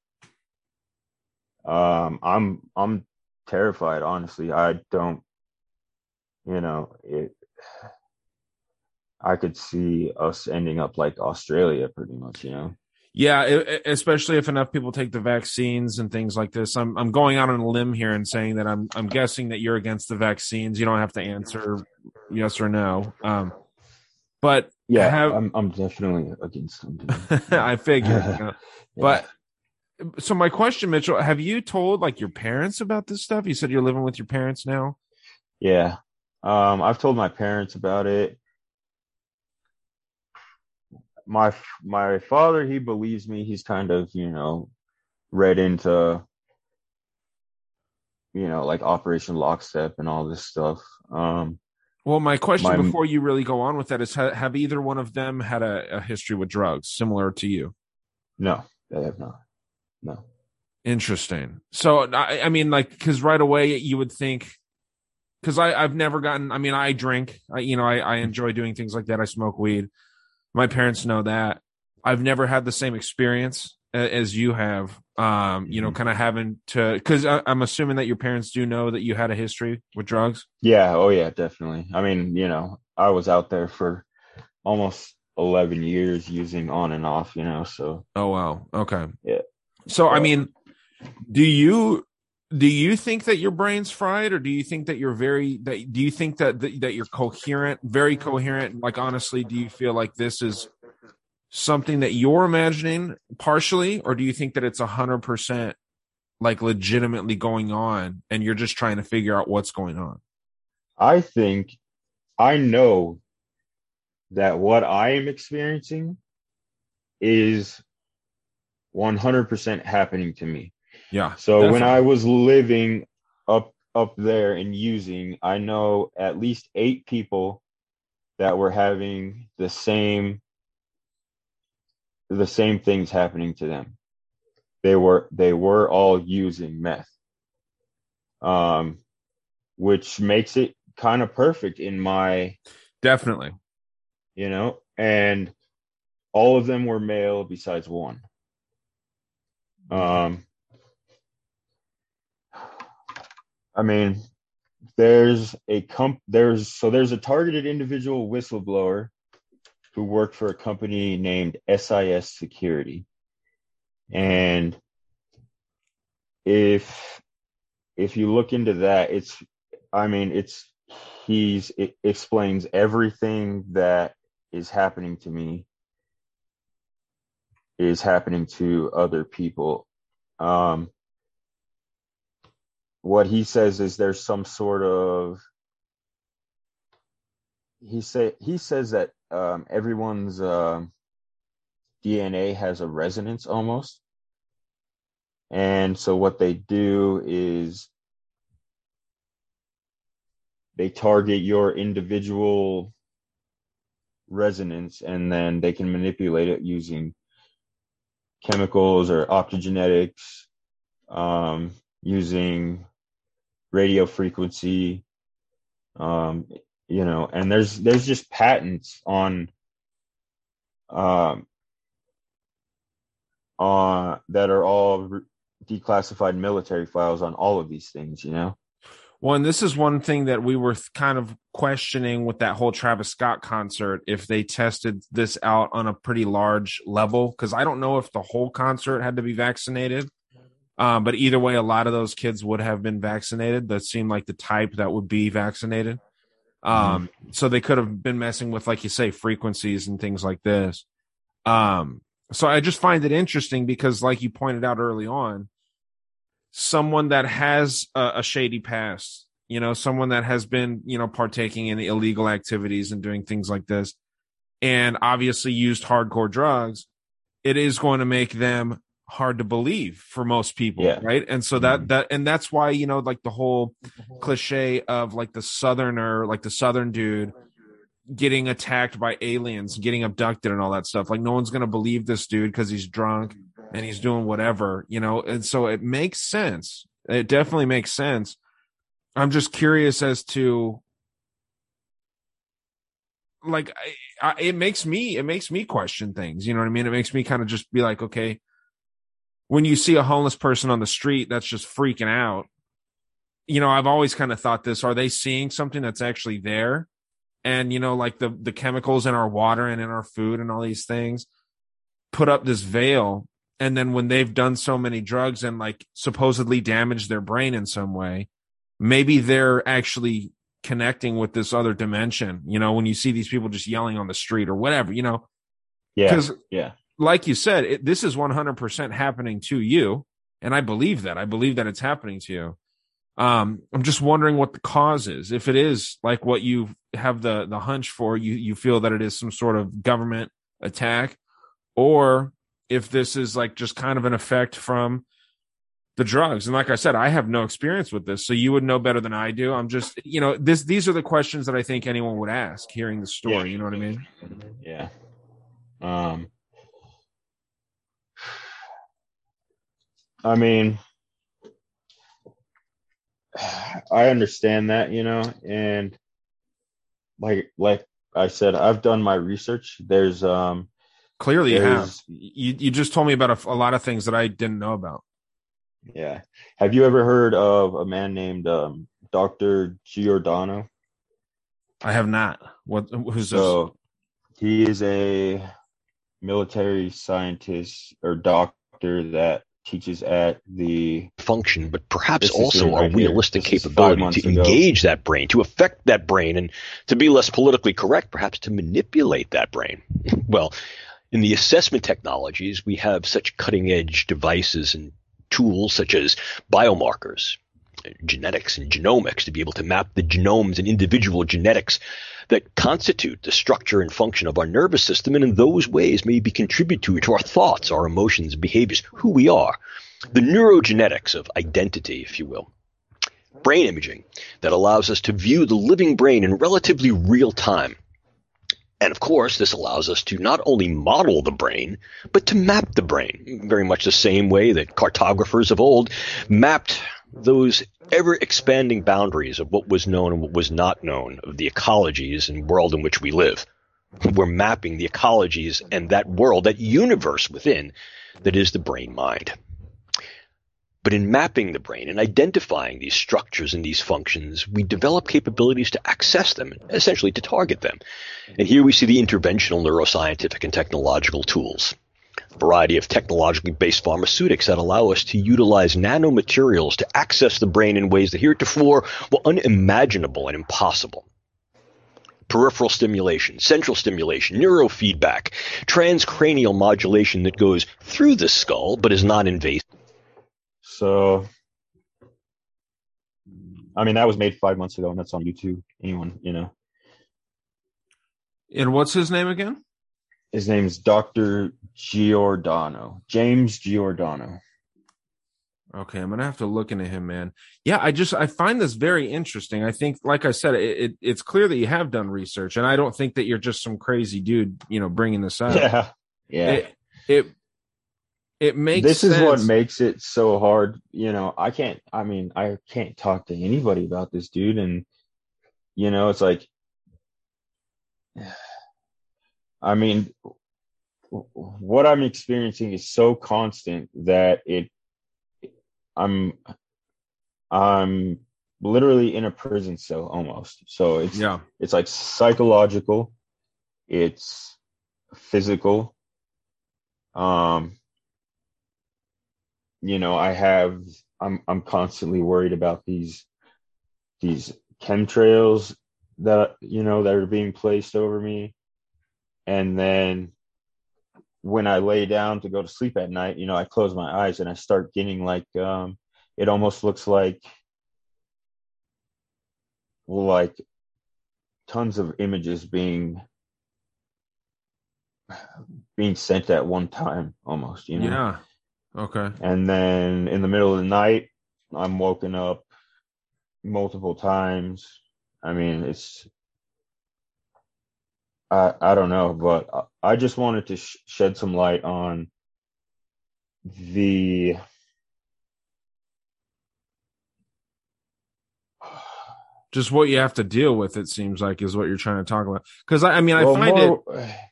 I'm terrified, honestly. I don't, you know, I could see us ending up like Australia pretty much, you know. Yeah, especially if enough people take the vaccines and things like this. I'm going out on a limb here and saying that I'm guessing that you're against the vaccines. You don't have to answer yes or no. But Yeah, have I'm definitely against them. I figured, you know. Yeah. But so my question, Mitchell, have you told like your parents about this stuff? You said you're living with your parents now. Yeah. I've told my parents about it. My father, he believes me. He's kind of, you know, read into, you know, like Operation Lockstep and all this stuff. Well, my question My before you really go on with that is have either one of them had a history with drugs similar to you? No, they have not. No. Interesting. So, I mean, like, because right away you would think, because I've never gotten, I mean, I drink, I enjoy doing things like that. I smoke weed. My parents know that. I've never had the same experience as you have, kind of having to, because I'm assuming that your parents do know that you had a history with drugs. Yeah, oh yeah, definitely. I mean, you know, I was out there for almost 11 years using on and off, you know, so Oh, wow. Okay. yeah. So, I But mean, do you think that your brain's fried, or do you think that do you think that you're coherent, very coherent? Like, honestly, do you feel like this is something that you're imagining partially, or do you think that it's 100% like legitimately going on and you're just trying to figure out what's going on? I think I know that what I am experiencing is 100% happening to me. Yeah. So definitely. when I was living up there and using, I know at least 8 people that were having the same things happening to them. They were all using meth. Which makes it kind of perfect in my, Definitely. And all of them were male besides one. I mean, there's a targeted individual whistleblower who worked for a company named SIS Security. And if you look into that, it explains everything that is happening to me is happening to other people. What he says is there's some sort of, he says that everyone's DNA has a resonance almost. And so what they do is they target your individual resonance, and then they can manipulate it using chemicals or optogenetics, using radio frequency, and there's just patents on that are all declassified military files on all of these things, Well, and this is one thing that we were kind of questioning with that whole Travis Scott concert, if they tested this out on a pretty large level, because I don't know if the whole concert had to be vaccinated. But either way, a lot of those kids would have been vaccinated. That seemed like the type that would be vaccinated. So they could have been messing with, like you say, frequencies and things like this. So I just find it interesting because, like you pointed out early on, someone that has a shady past, someone that has been, partaking in illegal activities and doing things like this, and obviously used hardcore drugs, it is going to make them hard to believe for most people, right? And so that's why, like the whole cliche of like the southern dude getting attacked by aliens, getting abducted and all that stuff. Like no one's going to believe this dude because he's drunk and he's doing whatever, and so it makes sense. It definitely makes sense. I'm just curious as to, like, it makes me question things. You know what I mean? It makes me kind of just be like, okay, when you see a homeless person on the street that's just freaking out, I've always kind of thought this, are they seeing something that's actually there? And, like the chemicals in our water and in our food and all these things put up this veil. And then when they've done so many drugs and like supposedly damaged their brain in some way, maybe they're actually connecting with this other dimension, when you see these people just yelling on the street or whatever, Yeah. Because like you said, this is 100% happening to you. And I believe that. I believe that it's happening to you. I'm just wondering what the cause is. If it is like what you have the hunch for, you feel that it is some sort of government attack, or if this is like just kind of an effect from the drugs. And like I said, I have no experience with this, so you would know better than I do. I'm just, these are the questions that I think anyone would ask hearing the story. Yeah. You know what I mean? Yeah. I mean, I understand that, and like I said, I've done my research. There's clearly you have. You just told me about a lot of things that I didn't know about. Yeah. Have you ever heard of a man named Dr. Giordano? I have not. Who's this? He is a military scientist or doctor that teaches at the function, but perhaps also a realistic capability to engage that brain, to affect that brain, and to be less politically correct, perhaps to manipulate that brain. Well, in the assessment technologies, we have such cutting edge devices and tools such as biomarkers, genetics and genomics, to be able to map the genomes and individual genetics that constitute the structure and function of our nervous system, and in those ways maybe contribute to our thoughts, our emotions, behaviors, who we are. The neurogenetics of identity, if you will. Brain imaging that allows us to view the living brain in relatively real time. And of course, this allows us to not only model the brain, but to map the brain, very much the same way that cartographers of old mapped those ever-expanding boundaries of what was known and what was not known, of the ecologies and world in which we live. We're mapping the ecologies and that world, that universe within, that is the brain-mind. But in mapping the brain and identifying these structures and these functions, we develop capabilities to access them, essentially to target them. And here we see the interventional neuroscientific and technological tools. A variety of technologically based pharmaceutics that allow us to utilize nanomaterials to access the brain in ways that heretofore were unimaginable and impossible. Peripheral stimulation, central stimulation, neurofeedback, transcranial modulation that goes through the skull but is not invasive. So, I mean, that was made 5 months ago, and that's on YouTube. Anyone, And what's his name again? His name's Dr. Giordano, James Giordano. Okay, I'm gonna have to look into him, man. Yeah, I find this very interesting. I think, like I said, it's clear that you have done research, and I don't think that you're just some crazy dude, bringing this up. Yeah. It makes this sense. Is what makes it so hard. I can't talk to anybody about this dude. And, it's like, I mean, what I'm experiencing is so constant that I'm literally in a prison cell almost. So it's like psychological, it's physical. I'm constantly worried about these chemtrails that are being placed over me. And then when I lay down to go to sleep at night, I close my eyes and I start getting like, it almost looks like tons of images being sent at one time almost, Yeah. Okay. And then in the middle of the night, I'm woken up multiple times. I mean, I don't know, but I just wanted to shed some light on just what you have to deal with, it seems like, is what you're trying to talk about. Because I find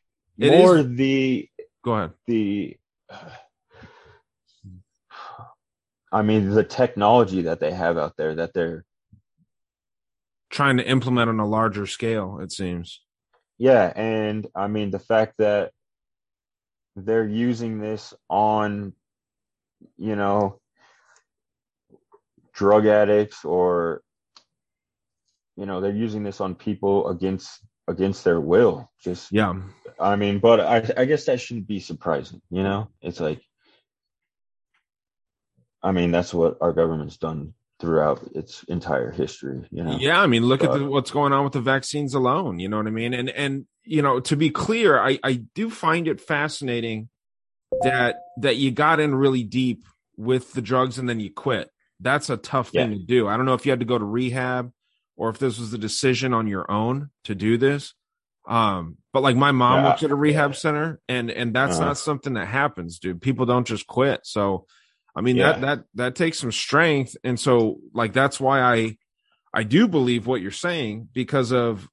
go ahead. The technology that they have out there that they're trying to implement on a larger scale, it seems. Yeah, and the fact that they're using this on, drug addicts, or, they're using this on people against their will. But I guess that shouldn't be surprising, It's like, that's what our government's done throughout its entire history, Yeah, look at what's going on with the vaccines alone, you know what I mean? And to be clear, I do find it fascinating that you got in really deep with the drugs and then you quit. That's a tough thing to do. I don't know if you had to go to rehab or if this was a decision on your own to do this. But like my mom works at a rehab center, and that's not something that happens, dude. People don't just quit. So that takes some strength. And so like, that's why I do believe what you're saying, because of,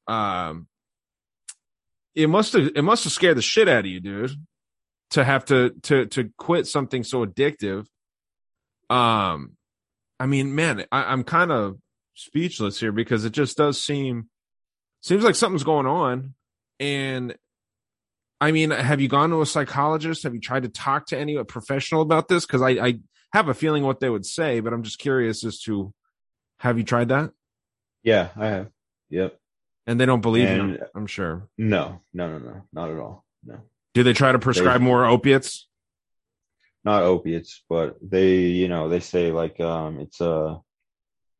it must have scared the shit out of you, dude, to have to quit something so addictive. Man, I'm kind of speechless here, because it just does seems like something's going on. And have you gone to a psychologist? Have you tried to talk to any professional about this? Because I have a feeling what they would say, but I'm just curious as to, have you tried that? Yeah, I have. Yep. And they don't believe you, I'm sure. No, not at all. No. Do they try to prescribe more opiates? Not opiates, but they say like, it's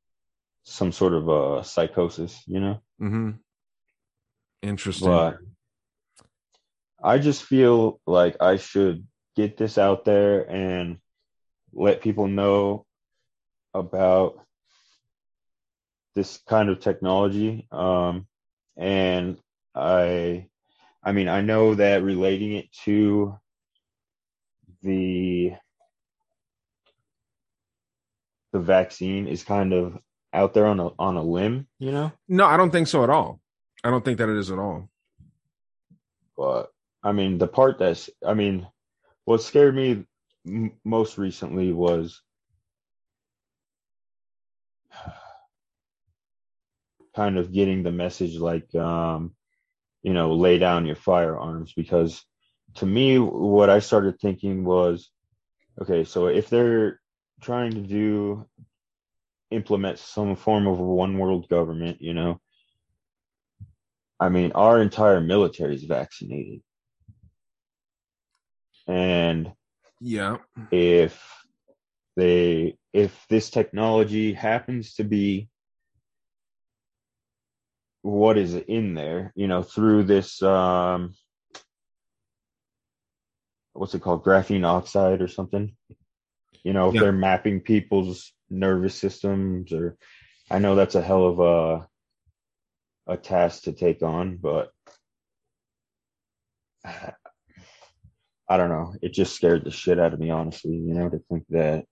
some sort of psychosis, Mm-hmm. Interesting. But I just feel like I should get this out there and let people know about this kind of technology. And I mean, I know that relating it to the vaccine is kind of out there on a limb, No, I don't think so at all. I don't think that it is at all. But I mean, what scared me most recently was kind of getting the message like, lay down your firearms, because to me, what I started thinking was, okay, so if they're trying to implement some form of a one world government, I mean, our entire military is vaccinated. And yeah, if this technology happens to be what is in there, through this what's it called, graphene oxide or something, if they're mapping people's nervous systems, or I know that's a hell of a task to take on, but I don't know, it just scared the shit out of me, honestly, to think that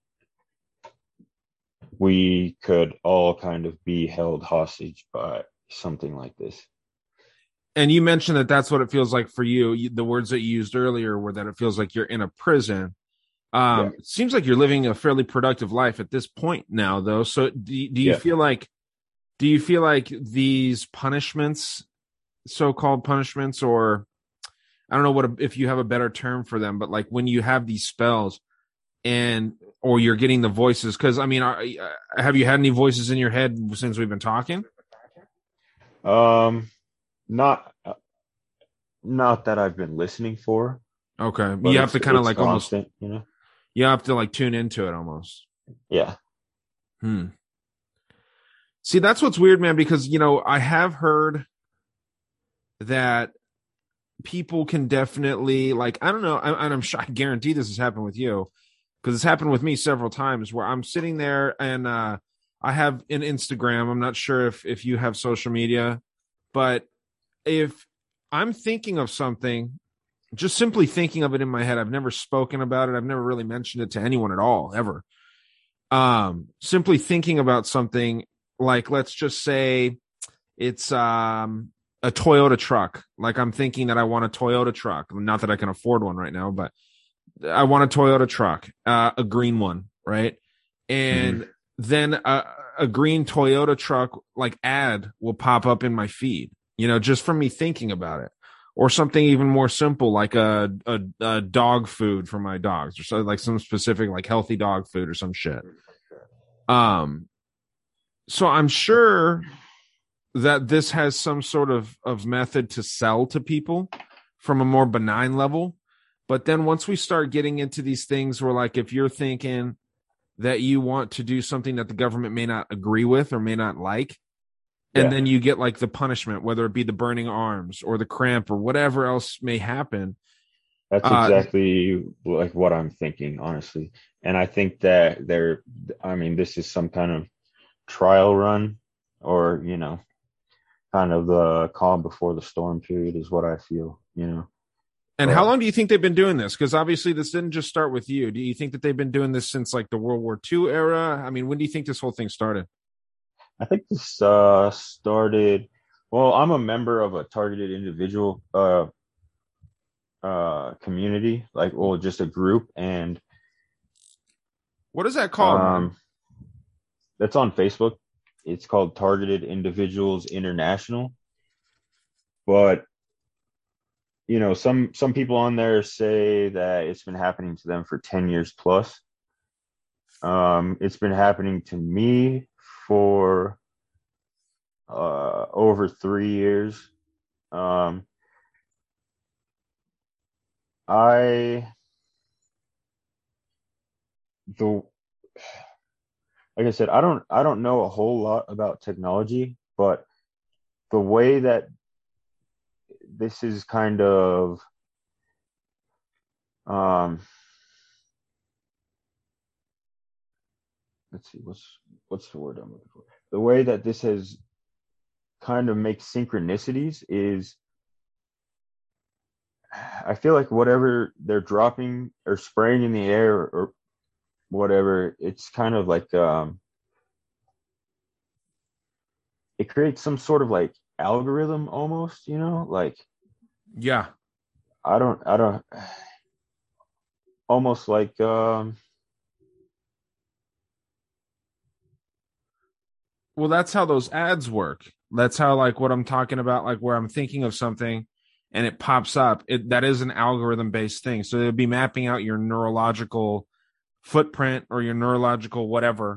we could all kind of be held hostage by something like this. And you mentioned that that's what it feels like for you. The words that you used earlier were that it feels like you're in a prison. It seems like you're living a fairly productive life at this point now, though. So do you feel like these punishments, so-called punishments, or I don't know if you have a better term for them, but like when you have these spells or you're getting the voices, because I mean, have you had any voices in your head since we've been talking? Not that I've been listening for. Okay, you have to kind of like constant, almost, you have to like tune into it almost. Yeah. See, that's what's weird, man, because I have heard that people can definitely, like, I don't know, I'm sure, I guarantee this has happened with you, because it's happened with me several times where I'm sitting there and I have an Instagram. I'm not sure if you have social media, but if I'm thinking of something, just simply thinking of it in my head, I've never spoken about it, I've never really mentioned it to anyone at all, ever. Simply thinking about something, like, let's just say it's a Toyota truck. Like, I'm thinking that I want a Toyota truck. Not that I can afford one right now, but I want a Toyota truck, a green one, right? And then a green Toyota truck like ad will pop up in my feed, just from me thinking about it. Or something even more simple, like a dog food for my dogs, or so, like some specific like healthy dog food or some shit. So I'm sure that this has some sort of method to sell to people from a more benign level. But then once we start getting into these things where, like, if you're thinking that you want to do something that the government may not agree with or may not like, and then you get like the punishment, whether it be the burning arms or the cramp or whatever else may happen. That's exactly like what I'm thinking, honestly. And I think that this is some kind of trial run, or, kind of the calm before the storm period is what I feel, And how long do you think they've been doing this? Because obviously this didn't just start with you. Do you think that they've been doing this since like the World War II era? I mean, when do you think this whole thing started? I think this started. Well, I'm a member of a targeted individual community, like, well, just a group, and what is that called? That's on Facebook. It's called Targeted Individuals International. But some people on there say that it's been happening to them for 10 years plus. It's been happening to me for over 3 years. like I said, I don't know a whole lot about technology, but the way that this is kind of let's see, what's the word I'm looking for? The way that this has kind of makes synchronicities is, I feel like whatever they're dropping or spraying in the air or whatever, it's kind of like it creates some sort of like algorithm almost, like Yeah. I don't almost like well, that's how those ads work. That's how, like, what I'm talking about, like where I'm thinking of something and it pops up. That is an algorithm based thing. So it'll be mapping out your neurological footprint or your neurological whatever.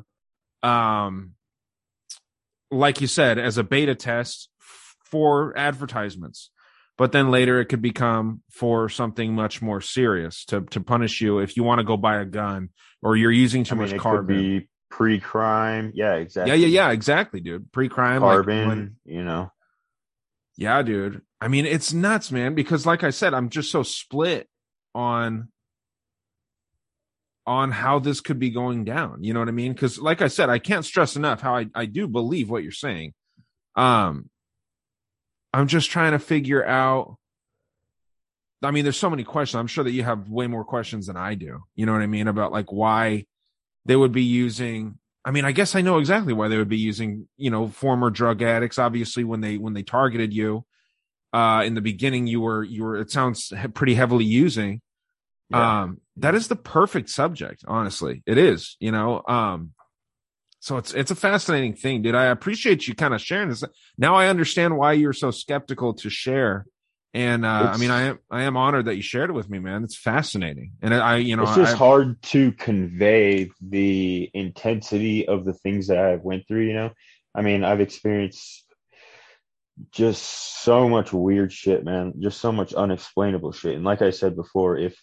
Like you said, as a beta test for advertisements. But then later it could become for something much more serious to punish you if you want to go buy a gun or you're using too much carbon. Could be pre-crime. Yeah, exactly. Yeah, exactly, dude. Pre-crime. Carbon, Yeah, dude. I mean, it's nuts, man, because like I said, I'm just so split on how this could be going down. You know what I mean? Because like I said, I can't stress enough how I do believe what you're saying. I'm just trying to figure out. I mean, there's so many questions. I'm sure that you have way more questions than I do. You know what I mean? About like why they would be using. I mean, I guess I know exactly why they would be using, former drug addicts. Obviously, when they targeted you in the beginning, you were. It sounds pretty heavily using. Yeah. That is the perfect subject. Honestly, it is. So it's a fascinating thing, dude. I appreciate you kind of sharing this. Now I understand why you're so skeptical to share. And I mean, I am honored that you shared it with me, man. It's fascinating. And it's just hard to convey the intensity of the things that I went through. I mean, I've experienced just so much weird shit, man. Just so much unexplainable shit. And like I said before, if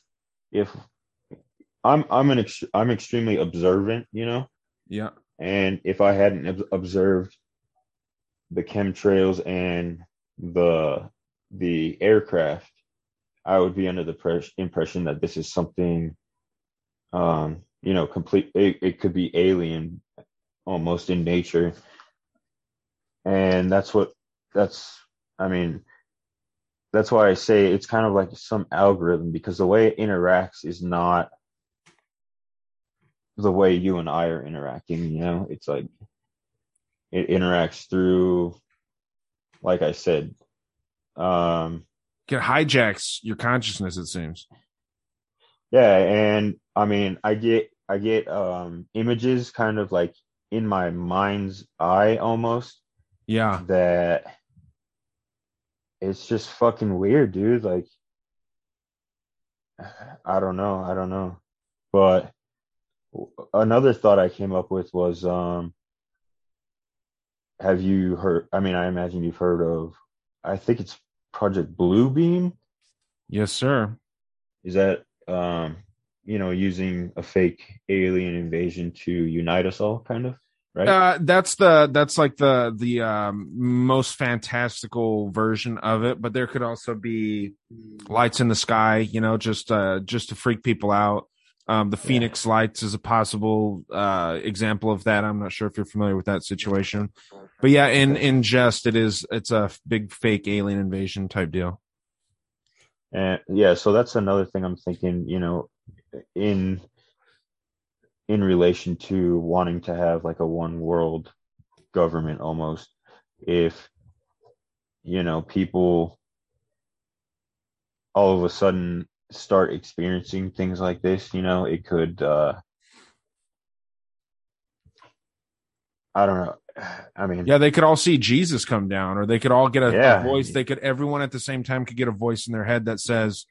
I'm extremely observant, Yeah. And if I hadn't observed the chemtrails and the aircraft, I would be under the impression that this is something, complete. It could be alien, almost in nature, and that's why I say it's kind of like some algorithm, because the way it interacts is not the way you and I are interacting. It's like it interacts through, like I said, it hijacks your consciousness, it seems. Yeah, and I mean, I get images kind of like in my mind's eye almost. Yeah. That it's just fucking weird, dude. Like, I don't know. But another thought I came up with was, have you heard? I mean, I imagine you've heard of. I think it's Project Bluebeam. Yes, sir. Is that using a fake alien invasion to unite us all, kind of, right? That's like the most fantastical version of it, but there could also be lights in the sky, just to freak people out. The Phoenix Lights is a possible example of that. I'm not sure if you're familiar with that situation, but yeah, in jest, it's a big fake alien invasion type deal. And so that's another thing I'm thinking, in relation to wanting to have like a one world government almost. If people all of a sudden start experiencing things like this, it could I don't know. I mean, yeah, they could all see Jesus come down, or they could all get a voice. Everyone at the same time could get a voice in their head that says,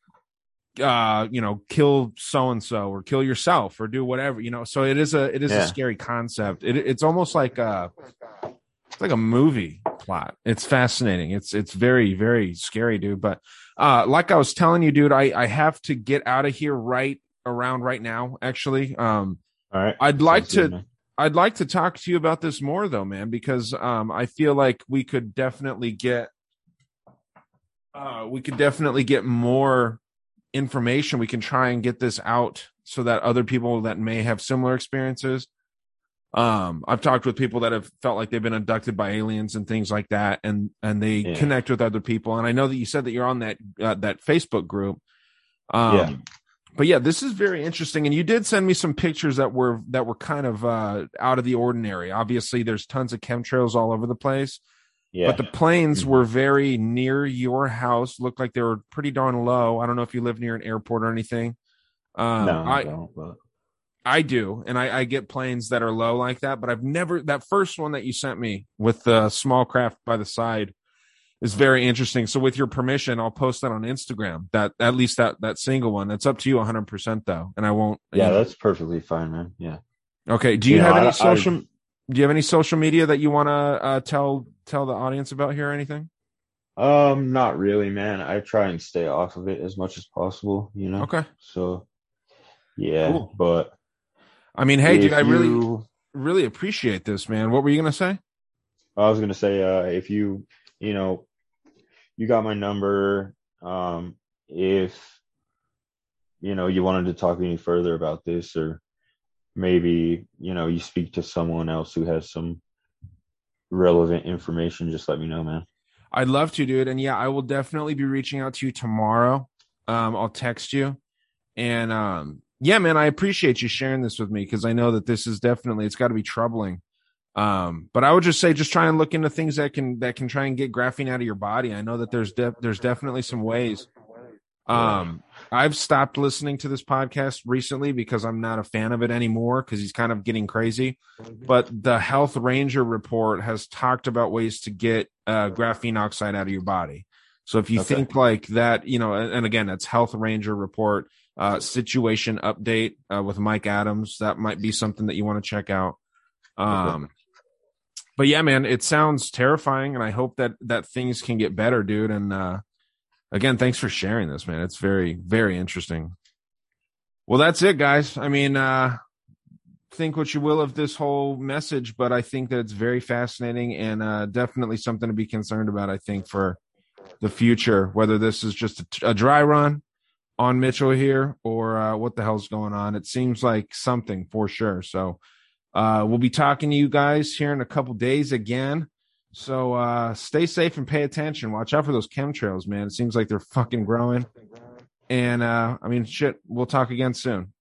kill so-and-so, or kill yourself, or do whatever, so it is a scary concept. It's almost like it's like a movie plot. It's fascinating. It's very, very scary, dude. But like I was telling you, dude, I have to get out of here right now, actually. All right. I'd like to I'd like to talk to you about this more though, man, because I feel like we could definitely get more information. We can try and get this out so that other people that may have similar experiences. I've talked with people that have felt like they've been abducted by aliens and things like that, and they connect with other people. And I know that you said that you're on that Facebook group. But yeah, this is very interesting. And you did send me some pictures that were kind of out of the ordinary. Obviously, there's tons of chemtrails all over the place. Yeah. But the planes were very near your house. Looked like they were pretty darn low. I don't know if you live near an airport or anything. No, I don't. But I do, and I get planes that are low like that. But I've never. That first one that you sent me with the small craft by the side is very interesting. So with your permission, I'll post that on Instagram. That at least that single one. That's up to you 100% though, and I won't. Yeah, that's perfectly fine, man. Yeah. Okay. Do you have any social? Do you have any social media that you want to tell the audience about here or anything? Not really, man. I try and stay off of it as much as possible, you know? Okay. So, yeah, cool. But I mean, hey, dude, I really appreciate this, man. What were you going to say? I was going to say, if you got my number, if, you wanted to talk any further about this, or maybe, you speak to someone else who has some relevant information, just let me know, man. I'd love to, dude. And yeah, I will definitely be reaching out to you tomorrow. I'll text you. And yeah, man, I appreciate you sharing this with me, because I know that this is definitely, it's got to be troubling. But I would just say, just try and look into things that can try and get graphene out of your body. I know that there's definitely some ways. I've stopped listening to this podcast recently because I'm not a fan of it anymore, because he's kind of getting crazy. But the Health Ranger report has talked about ways to get graphene oxide out of your body. So if you think like that, and again, that's Health Ranger report, situation update with Mike Adams. That might be something that you want to check out. But yeah, man, it sounds terrifying, and I hope that things can get better, dude. And again, thanks for sharing this, man. It's very, very interesting. Well, that's it, guys. I mean, think what you will of this whole message, but I think that it's very fascinating and definitely something to be concerned about, I think, for the future, whether this is just a dry run on Mitchell here or what the hell's going on. It seems like something for sure. So we'll be talking to you guys here in a couple days again. So stay safe and pay attention. Watch out for those chemtrails, man. It seems like they're fucking growing. And I mean, shit, we'll talk again soon.